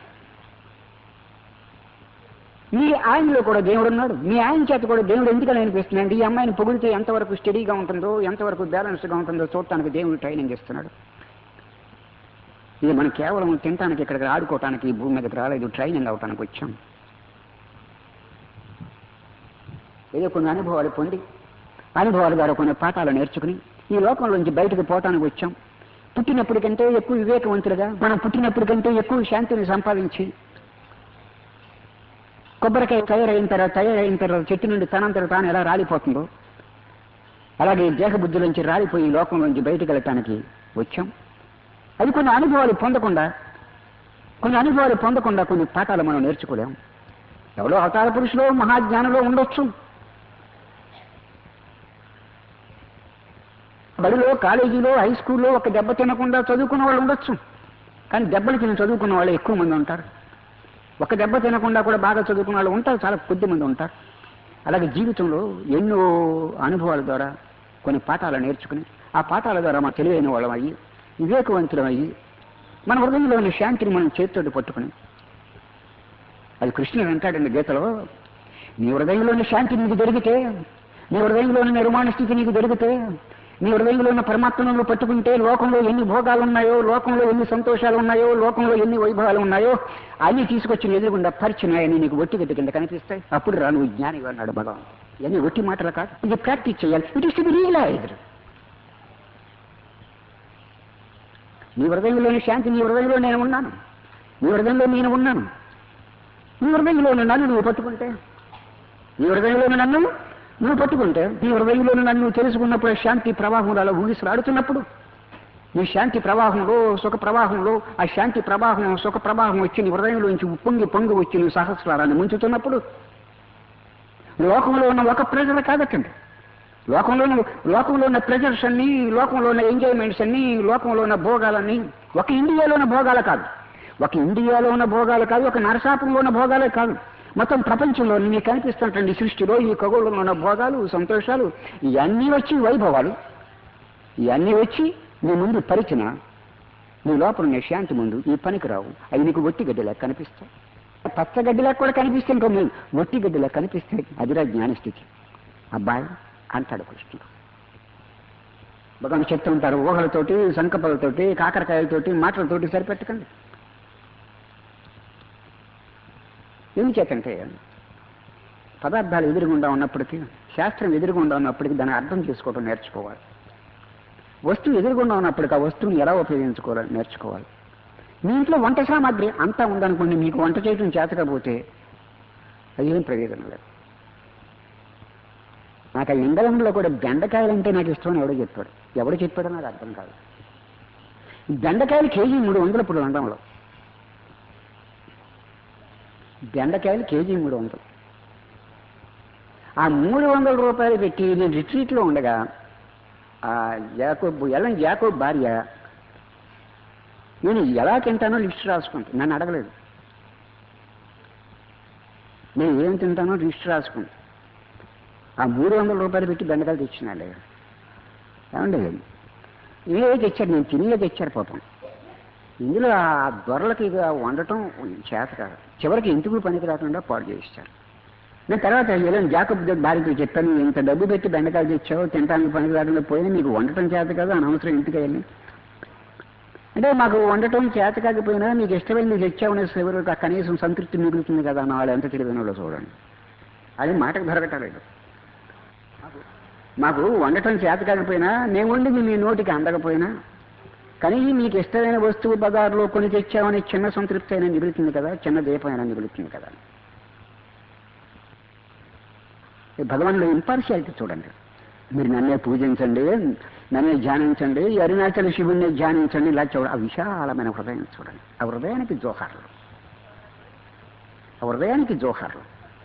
మీ ఆయనలో కూడా దేవుడు ఉన్నాడు, మీ ఆయన చేత కూడా దేవుడు ఎందుకని అనిపిస్తున్నాడు, ఈ అమ్మాయిని పొగిడితే ఎంతవరకు స్టడీగా ఉంటుందో, ఎంతవరకు బ్యాలెన్స్గా ఉంటుందో చూడటానికి దేవుడు ట్రైనింగ్ ఇస్తున్నాడు. ఇది మనం కేవలం తినటానికి, ఇక్కడికి ఆడుకోవటానికి ఈ భూమి మీదకి రాలేదు, ట్రైనింగ్ అవటానికి వచ్చాం. ఏదో కొన్ని అనుభవాలు పొంది, అనుభవాల ద్వారా కొన్ని పాఠాలు నేర్చుకుని ఈ లోకంలోంచి బయటకు పోవటానికి వచ్చాం. పుట్టినప్పటికంటే ఎక్కువ వివేకవంతులుగా, మనం పుట్టినప్పటికంటే ఎక్కువ శాంతిని సంపాదించి, కొబ్బరికాయ తయారైన తర్వాత చెట్టు నుండి తనంతట తాను ఎలా రాలిపోతుందో అలాగే దేహబుద్ధి నుంచి రాలిపోయి లోకం నుంచి బయటకు వెళ్ళటానికి వచ్చాం. అది కొన్ని అనుభవాలు పొందకుండా కొన్ని పాఠాలు మనం నేర్చుకోలేం. ఎవరో అవతార పురుషులో మహాజ్ఞానంలో ఉండొచ్చు, బడిలో కాలేజీలో హై స్కూల్లో ఒక దెబ్బ తినకుండా చదువుకున్న వాళ్ళు ఉండొచ్చు, కానీ దెబ్బలు తిని చదువుకున్న వాళ్ళు ఎక్కువ మంది ఉంటారు. ఒక దెబ్బ తినకుండా కూడా బాగా చదువుకున్న వాళ్ళు ఉంటారు, చాలా కొద్ది మంది ఉంటారు. అలాగే జీవితంలో ఎన్నో అనుభవాల ద్వారా కొన్ని పాఠాలు నేర్చుకుని ఆ పాఠాల ద్వారా మనం తెలివైన వాళ్ళం అయ్యి వివేకవంతులం అయ్యి మన హృదయంలో ఉన్న శాంతిని మనం చేతితోటి పట్టుకుని, అది కృష్ణుడు అంటాడండి గీతలో, నీ హృదయంలోని శాంతి నీకు దొరికితే, నీ హృదయంలోని నిర్మాణ స్థితి నీకు దొరికితే, నీ హృదయంలో ఉన్న పరమాత్మను పట్టుకుంటే లోకంలో ఎన్ని భోగాలు ఉన్నాయో, లోకంలో ఎన్ని సంతోషాలు ఉన్నాయో, లోకంలో ఎన్ని వైభవాలు ఉన్నాయో అన్నీ తీసుకొచ్చి ఎదురుగుండా పరిచినాయని నీకు ఒట్టిగడ్డ కింద కనిపిస్తాయి. అప్పుడు రా నువ్వు జ్ఞాని అన్నాడు భగవాన్. ఇవన్నీ ఒట్టి మాటలు కాదు, ఇది ప్రాక్టీస్ చేయాలి. It is to be realised. నీ హృదయంలోని శాంతి, నీ హృదయంలో నేను ఉన్నాను, నీ హృదయంలో నేను ఉన్నాను, నీ హృదయంలో నన్ను నువ్వు పట్టుకుంటే, నీ హృదయంలో నన్ను నువ్వు పట్టుకుంటే, నీ హృదయంలో నన్ను తెలుసుకున్నప్పుడు శాంతి ప్రవాహంలో అలా ఊగిసలాడుతున్నప్పుడు, నీ శాంతి ప్రవాహంలో సుఖ ప్రవాహంలో ఆ శాంతి ప్రవాహం సుఖ ప్రవాహం వచ్చి నీ హృదయంలోంచి పొంగి వచ్చి నీ సహస్రాన్ని ముంచుతున్నప్పుడు, లోకంలో ఉన్న ఒక ప్రెజర్ కాదటండి, లోకంలో ఉన్న ప్రెజర్స్ అన్ని, లోకంలో ఉన్న ఎంజాయ్మెంట్స్ అన్ని, లోకంలో ఉన్న భోగాలన్నీ ఒక ఇండియాలో ఉన్న భోగాలు కాదు, ఒక నరసాపురంలో ఉన్న భోగాలే కాదు, మొత్తం ప్రపంచంలో నీకు కనిపిస్తున్నటువంటి సృష్టిలో ఈ ఖగోళంలో ఉన్న భోగాలు సంతోషాలు ఇవన్నీ వచ్చి వైభవాలు ఇవన్నీ వచ్చి నీ ముందు పరిచిన నీ లోపల ఉన్న శాంతి ముందు ఈ పనికి రావు. అవి నీకు ఒట్టిగడ్డలా కనిపిస్తాయి, పచ్చగడ్డిలా కూడా కనిపిస్తే ఇంకో ఒట్టిగడ్డలా కనిపిస్తాయి. అదిరా జ్ఞానస్థితి అబ్బాయి అంటాడు కృష్ణుడు. భగవాన్ చెప్తూ ఉంటారు, ఊహలతోటి సంకల్పాలతోటి కాకరకాయలతోటి మాటలతోటి సరిపెట్టకండి. ఏం చేతంటే పదార్థాలు ఎదురుగుండా ఉన్నప్పటికీ, శాస్త్రం ఎదురుగుండా ఉన్నప్పటికీ దాన్ని అర్థం చేసుకోవడం నేర్చుకోవాలి. వస్తువు ఎదురుగుండా ఉన్నప్పటికీ ఆ వస్తువుని ఎలా ఉపయోగించుకోవాలని నేర్చుకోవాలి. మీ ఇంట్లో వంట సామాగ్రి అంతా ఉందనుకోండి, మీకు వంట చేయడం చేతకపోతే అది ఏం ప్రయోజనం లేదు. నాకు ఆ ఇండలంలో కూడా బెండకాయలంటే నాకు ఇష్టం అని ఎవడు చెప్పాడో నాకు అర్థం కాదు. బెండకాయలు కేజీ 300 ఇప్పుడు లండన్లో, బెండకాయలు కేజీ 300. ఆ 300 రూపాయలు పెట్టి నేను రిట్రీట్లో ఉండగా యాకోబ్ భార్య నేను ఎలా తింటానో లిస్ట్ రాసుకుంటా, నన్ను అడగలేదు, నేను ఏం తింటానో లిస్ట్ రాసుకుంటా. ఆ 300 రూపాయలు పెట్టి బెండకాయలు తెచ్చినాడు. ఏమండి ఏ తెచ్చారు, నేను తినే తెచ్చారు పాపం. ఇందులో ఆ దొరలకి వండటం చేత కాదు, చివరికి ఇంటికి పనికి రాకుండా పాడు చేయిస్తారు. నేను తర్వాత జాకబ్ భార్యతో చెప్పాను, ఇంత డబ్బు పెట్టి బెండకాయలు తెచ్చావు, తినడానికి పనికి రాకుండా పోయినా మీకు వండటం చేత కాదు, అనవసరం ఇంటికి వెళ్ళి అంటే మాకు వండటం చేత కాకపోయినా మీకు ఇష్టమైంది తెచ్చామనే ఎవరు కనీసం సంతృప్తి మిగులుతుంది కదా అన్న వాళ్ళు ఎంత తెలివైన వాళ్ళు చూడండి. అది మాటకు దొరకటలేదు. మాకు వండటం చేత కాకపోయినా నేను వండింది మీ నోటికి అందకపోయినా కానీ మీకు ఇష్టమైన వస్తువు బజార్లో కొని తెచ్చామని చిన్న సంతృప్తి అయినా మిగులుతుంది కదా, చిన్న దీపం అయినా మిగులుతుంది కదా. భగవాన్లో ఇంపార్షియాలిటీ చూడండి. మీరు నన్నే పూజించండి, నన్నే ధ్యానించండి, ఈ అరుణాచల శివుణ్ణి ధ్యానించండి, ఇలా చూడండి. ఆ విశాలమైన హృదయం చూడండి, ఆ హృదయానికి జోహార్లు.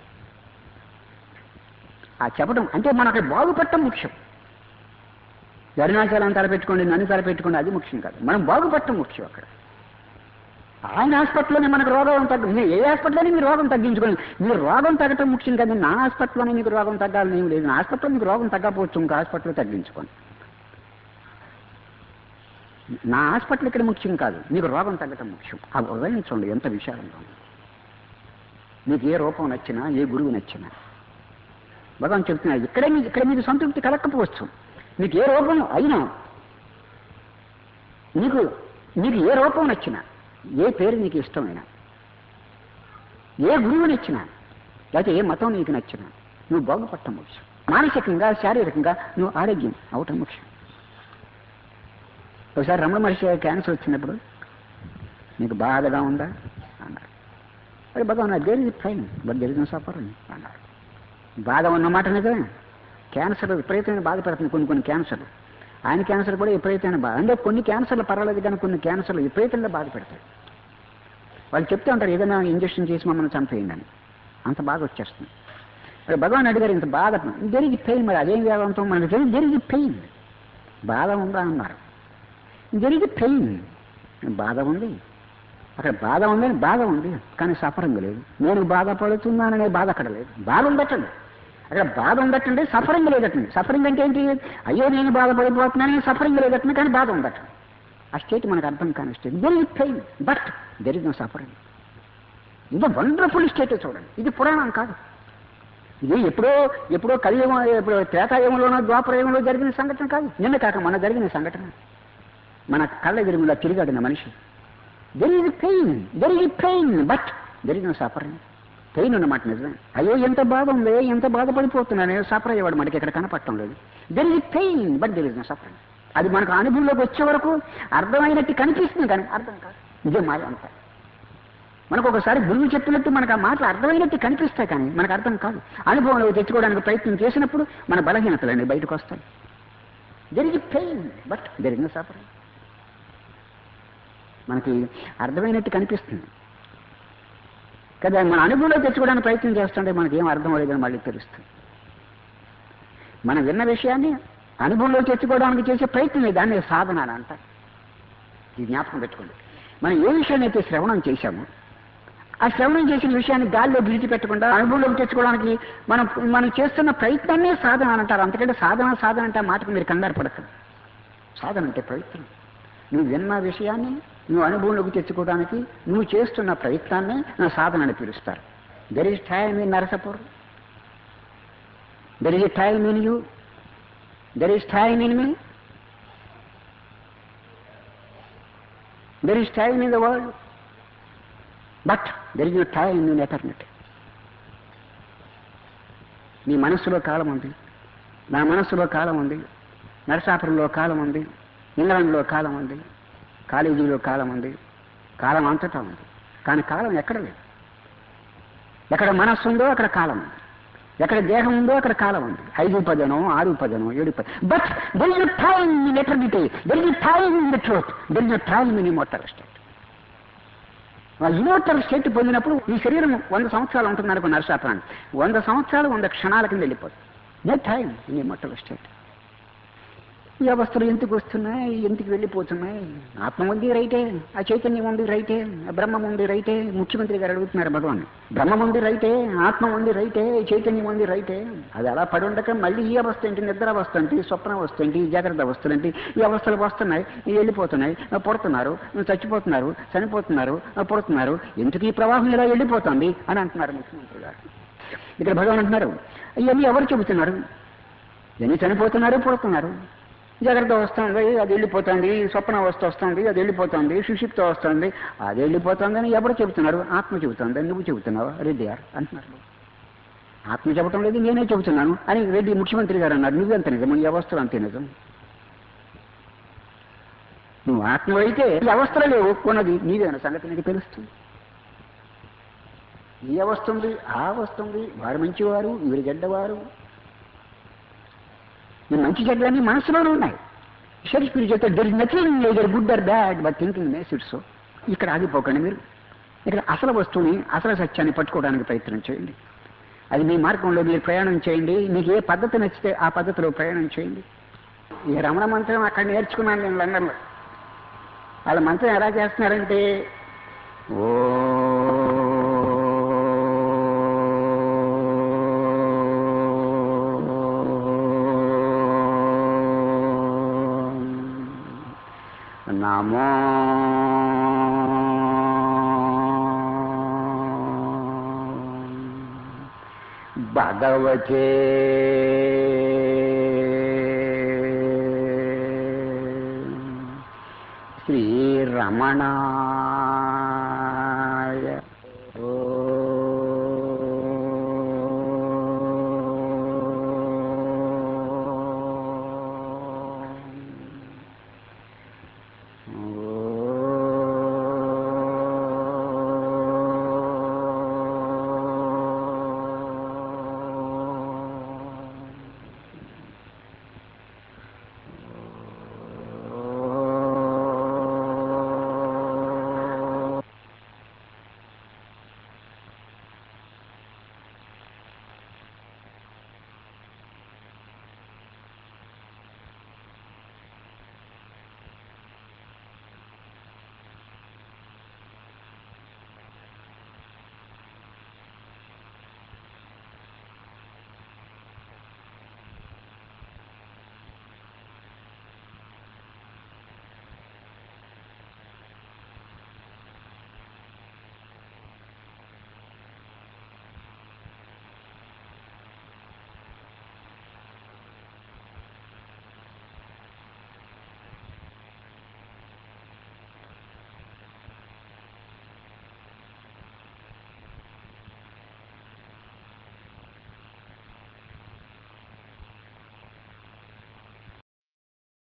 ఆ చెప్పడం అంటే మనకి బాగుపడటం ముఖ్యం. అరుణాచలం తలపెట్టుకోండి, నన్ను తలపెట్టుకోండి, అది ముఖ్యం కాదు, మనం బాగుపడటం ముఖ్యం. అక్కడ ఆయన హాస్పిటల్లోనే మనకు రోగం ఏ హాస్పిటల్లోనే మీరు రోగం తగ్గించుకోండి, మీరు రోగం తగ్గటం ముఖ్యం కాదు. నా హాస్పిటల్లోనే మీకు రోగం తగ్గాలని ఏం లేదు, నా హాస్పిటల్లో మీకు రోగం తగ్గకపోవచ్చు, ఇంకా హాస్పిటల్లో తగ్గించుకోండి. నా హాస్పిటల్ ఇక్కడ ముఖ్యం కాదు, మీకు రోగం తగ్గటం ముఖ్యం. ఆ హృదయం చూడండి ఎంత విశాలంగా ఉంది. మీకు ఏ రూపం నచ్చినా, ఏ గురువు నచ్చినా భగవాన్ చెప్తున్నాడు, ఇక్కడ మీకు సంతృప్తి కలగకపోవచ్చు, మీకు ఏ రూపం అయినా, మీకు ఏ రూపం నచ్చినా, ఏ పేరు నీకు ఇష్టమైనా, ఏ గురువు నచ్చినా, లేకపోతే ఏ మతం నీకు నచ్చినా నువ్వు బాగుపడటం ముఖ్యం. మానసికంగా శారీరకంగా నువ్వు ఆరోగ్యం అవటం ముఖ్యం. ఒకసారి రమణ మహర్షి క్యాన్సర్ వచ్చినప్పుడు నీకు బాధగా ఉందా అన్నారు. అరే Bhagavan there is pain but there is no suffering అన్నారు. బాధ ఉన్నమాట నిజమే. క్యాన్సర్ విపరీతమైన బాధ పెడుతుంది కొన్ని క్యాన్సర్లు. ఆయన క్యాన్సర్ కూడా విపరీతమైన బాధ. అంటే కొన్ని క్యాన్సర్లు పర్వాలేదు కానీ కొన్ని క్యాన్సర్లు విపరీతంగా బాధ పెడతాయి. వాళ్ళు చెప్తూ ఉంటారు ఏదైనా ఇంజక్షన్ చేసి మమ్మల్ని చంపేయండి అని. అంత బాధ వచ్చేస్తుంది. మరి భగవాన్ అడిగారు ఇంత బాధ దెర్ ఇస్ పెయిన్, మరి అదేం వేగంతో మనకి దెర్ ఇస్ పెయిన్, బాధ ఉందా అన్నారు. దెర్ ఇస్ పెయిన్, బాధ ఉంది, అక్కడ బాధ ఉందని బాధ ఉంది కానీ సఫరింగ్ లేదు. నేను బాధపడుతున్నాననే బాధ అక్కడ లేదు. బాధ ఉండటండి అక్కడ, బాధ ఉండటండి, సఫరింగ్ లేదటండి. సఫరింగ్ అంటే ఏంటి? అయ్యో నేను బాధపడిపోతున్నానని సఫరింగ్ లేదటండి కానీ బాధ ఉండటం. ఆ స్టేట్ మనకు అర్థం కాని state. There is pain but there is no suffering. ఇది వండర్ఫుల్ స్టేట్ చూడండి. ఇది పురాణం కాదు. ఇది ఎప్పుడో కలియుగం, ఎప్పుడో త్రేతాయుగంలోనో ద్వాపరయుగంలో జరిగిన సంఘటన కాదు. నిన్న కాక మన జరిగిన సంఘటన. మన కళ్ళ ఎదురుగుండా తిరిగాడిన మనిషి. There is pain but there is no suffering. Pain ఉన్నమాట నిజమే. అయ్యో ఎంత బాధ ఉంది, ఎంత బాధపడిపోతున్నాను, సఫర్ అయ్యేవాడు మనకి ఇక్కడ కనపడటం లేదు. There is pain but there is no suffering. అది మనకు అనుభవంలోకి వచ్చే వరకు అర్థమైనట్టు కనిపిస్తుంది కానీ అర్థం కాదు. ఇదే మాయ అంతా. మనకు ఒకసారి గురువు చెప్పినట్టు మనకు ఆ మాటలు అర్థమైనట్టు కనిపిస్తాయి కానీ మనకు అర్థం కాదు. అనుభవంలో తెచ్చుకోవడానికి ప్రయత్నం చేసినప్పుడు మన బలహీనతలన్నీ బయటకు వస్తాయి. There is pain but there is no suffering. మనకి అర్థమైనట్టు కనిపిస్తుంది కదా, మన అనుభవంలో తెచ్చుకోవడానికి ప్రయత్నం చేస్తుంటే మనకి ఏం అర్థం అవ్వలేదని మళ్ళీ తెలుస్తుంది. మనం విన్న విషయాన్ని అనుభవంలో తెచ్చుకోవడానికి చేసే ప్రయత్నం దాన్ని సాధన అని అంటారు. ఈ జ్ఞాపకం పెట్టుకోండి. మనం ఏ విషయాన్ని అయితే శ్రవణం చేశామో ఆ శ్రవణం చేసిన విషయాన్ని గాల్లో విడిచిపెట్టకుండా అనుభవంలోకి తెచ్చుకోవడానికి మనం చేస్తున్న ప్రయత్నాన్నే సాధన అని అంటారు. అంతకంటే సాధన అంటే ఆ మాటకు మీరు కంగారు పడతారు. సాధన అంటే ప్రయత్నం. నువ్వు విన్న విషయాన్ని నువ్వు అనుభవంలోకి తెచ్చుకోవడానికి నువ్వు చేస్తున్న ప్రయత్నాన్ని నా సాధన అని పిలుస్తారు. There is time in Narasapur, there is time in you, there is time in me, there is time in the world but there is no time in eternity. నీ మనస్సులో కాలం ఉంది, నా మనస్సులో కాలం ఉంది, నరసాపురంలో కాలం ఉంది, ఇంగ్లాండ్లో కాలం ఉంది, కాలేజీలో కాలం ఉంది, కాలం అంతటా ఉంది. కానీ కాలం ఎక్కడ లేదు. ఎక్కడ మనస్సు ఉందో అక్కడ కాలం ఉంది, ఎక్కడ దేహం ఉందో అక్కడ కాలం ఉంది. 5-10, 6-10, 7-10. But there is time in eternity, there is time in the truth, there is time in immortal state. ఆ ఇమ్మోర్టల్ స్టేట్ పొందినప్పుడు ఈ శరీరం 100 సంవత్సరాలు ఉంటుంది అనుకో నరసాపురాన్ని, 100 సంవత్సరాలు 100 క్షణాల కింద వెళ్ళిపోతుంది. They time in immortal state. ఈ అవస్థలు ఎందుకు వస్తున్నాయి, ఎందుకు వెళ్ళిపోతున్నాయి? ఆత్మ ఉంది రైటే, ఆ చైతన్యం ఉంది రైటే, ఆ బ్రహ్మం ఉంది రైటే. ముఖ్యమంత్రి గారు అడుగుతున్నారు భగవాన్, బ్రహ్మం ఉంది రైటే, ఆత్మ ఉంది రైటే, చైతన్యం ఉంది రైటే, అది అలా పడి ఉండక మళ్ళీ ఈ అవస్థ ఏంటి, నిద్ర అవస్థ ఏంటి, స్వప్న అవస్థ ఏంటి, జాగ్రత్త అవస్థలు ఏంటి, ఈ అవస్థలు వస్తున్నాయి, వెళ్ళిపోతున్నాయి, పుడుతున్నారు, చచ్చిపోతున్నారు, చనిపోతున్నారు, పుడుతున్నారు, ఎందుకు ఈ ప్రవాహం ఇలా వెళ్ళిపోతుంది అని అంటున్నారు ముఖ్యమంత్రి గారు. ఇక్కడ భగవాన్ అంటున్నారు ఇవన్నీ ఎవరు చెబుతున్నారు? ఇవన్నీ చనిపోతున్నారు, పుడుతున్నారు, జాగ్రత్త వస్తుంది, అది వెళ్ళిపోతుంది, స్వప్న అవస్థ వస్తుంది, అది వెళ్ళిపోతుంది, సుషిప్త వస్తుంది, అది వెళ్ళిపోతుందని ఎవరు చెబుతున్నారు? ఆత్మ చెబుతుంది, నువ్వు చెబుతున్నావు రెడ్డి గారు అంటున్నారు. ఆత్మ చెప్పటం లేదు, నేనే చెబుతున్నాను అని రెడ్డి ముఖ్యమంత్రి గారు అన్నారు. నువ్వెంత నిజం, ఈ అవస్థలు అంతే నిజం. నువ్వు ఆత్మ అయితే ఈ అవస్థలు లేవు, కొన్నది నీవేన సంగతి నీకు తెలుస్తుంది. ఈ అవస్థ ఉంది, ఆ అవస్థ ఉంది, వారు మంచివారు, వీరు చెడ్డవారు, ఈ మంచి చెడ్డలన్నీ మనసులోనే ఉన్నాయి. షేక్స్పియర్ చెప్తాడు there is nothing either good or bad but thinking makes it so. ఇక్కడ ఆగిపోకండి, మీరు ఇక్కడ అసలు వస్తువుని, అసలు సత్యాన్ని పట్టుకోవడానికి ప్రయత్నం చేయండి. అది మీ మార్గంలో మీరు ప్రయాణం చేయండి. మీకు ఏ పద్ధతి నచ్చితే ఆ పద్ధతిలో ప్రయాణం చేయండి. ఈ రమణ మంత్రం అక్కడ నేర్చుకున్నాను నేను లండన్లో. వాళ్ళ మంత్రం ఎలా చేస్తున్నారంటే ఓ నమో భగవతే శ్రీరమణాయ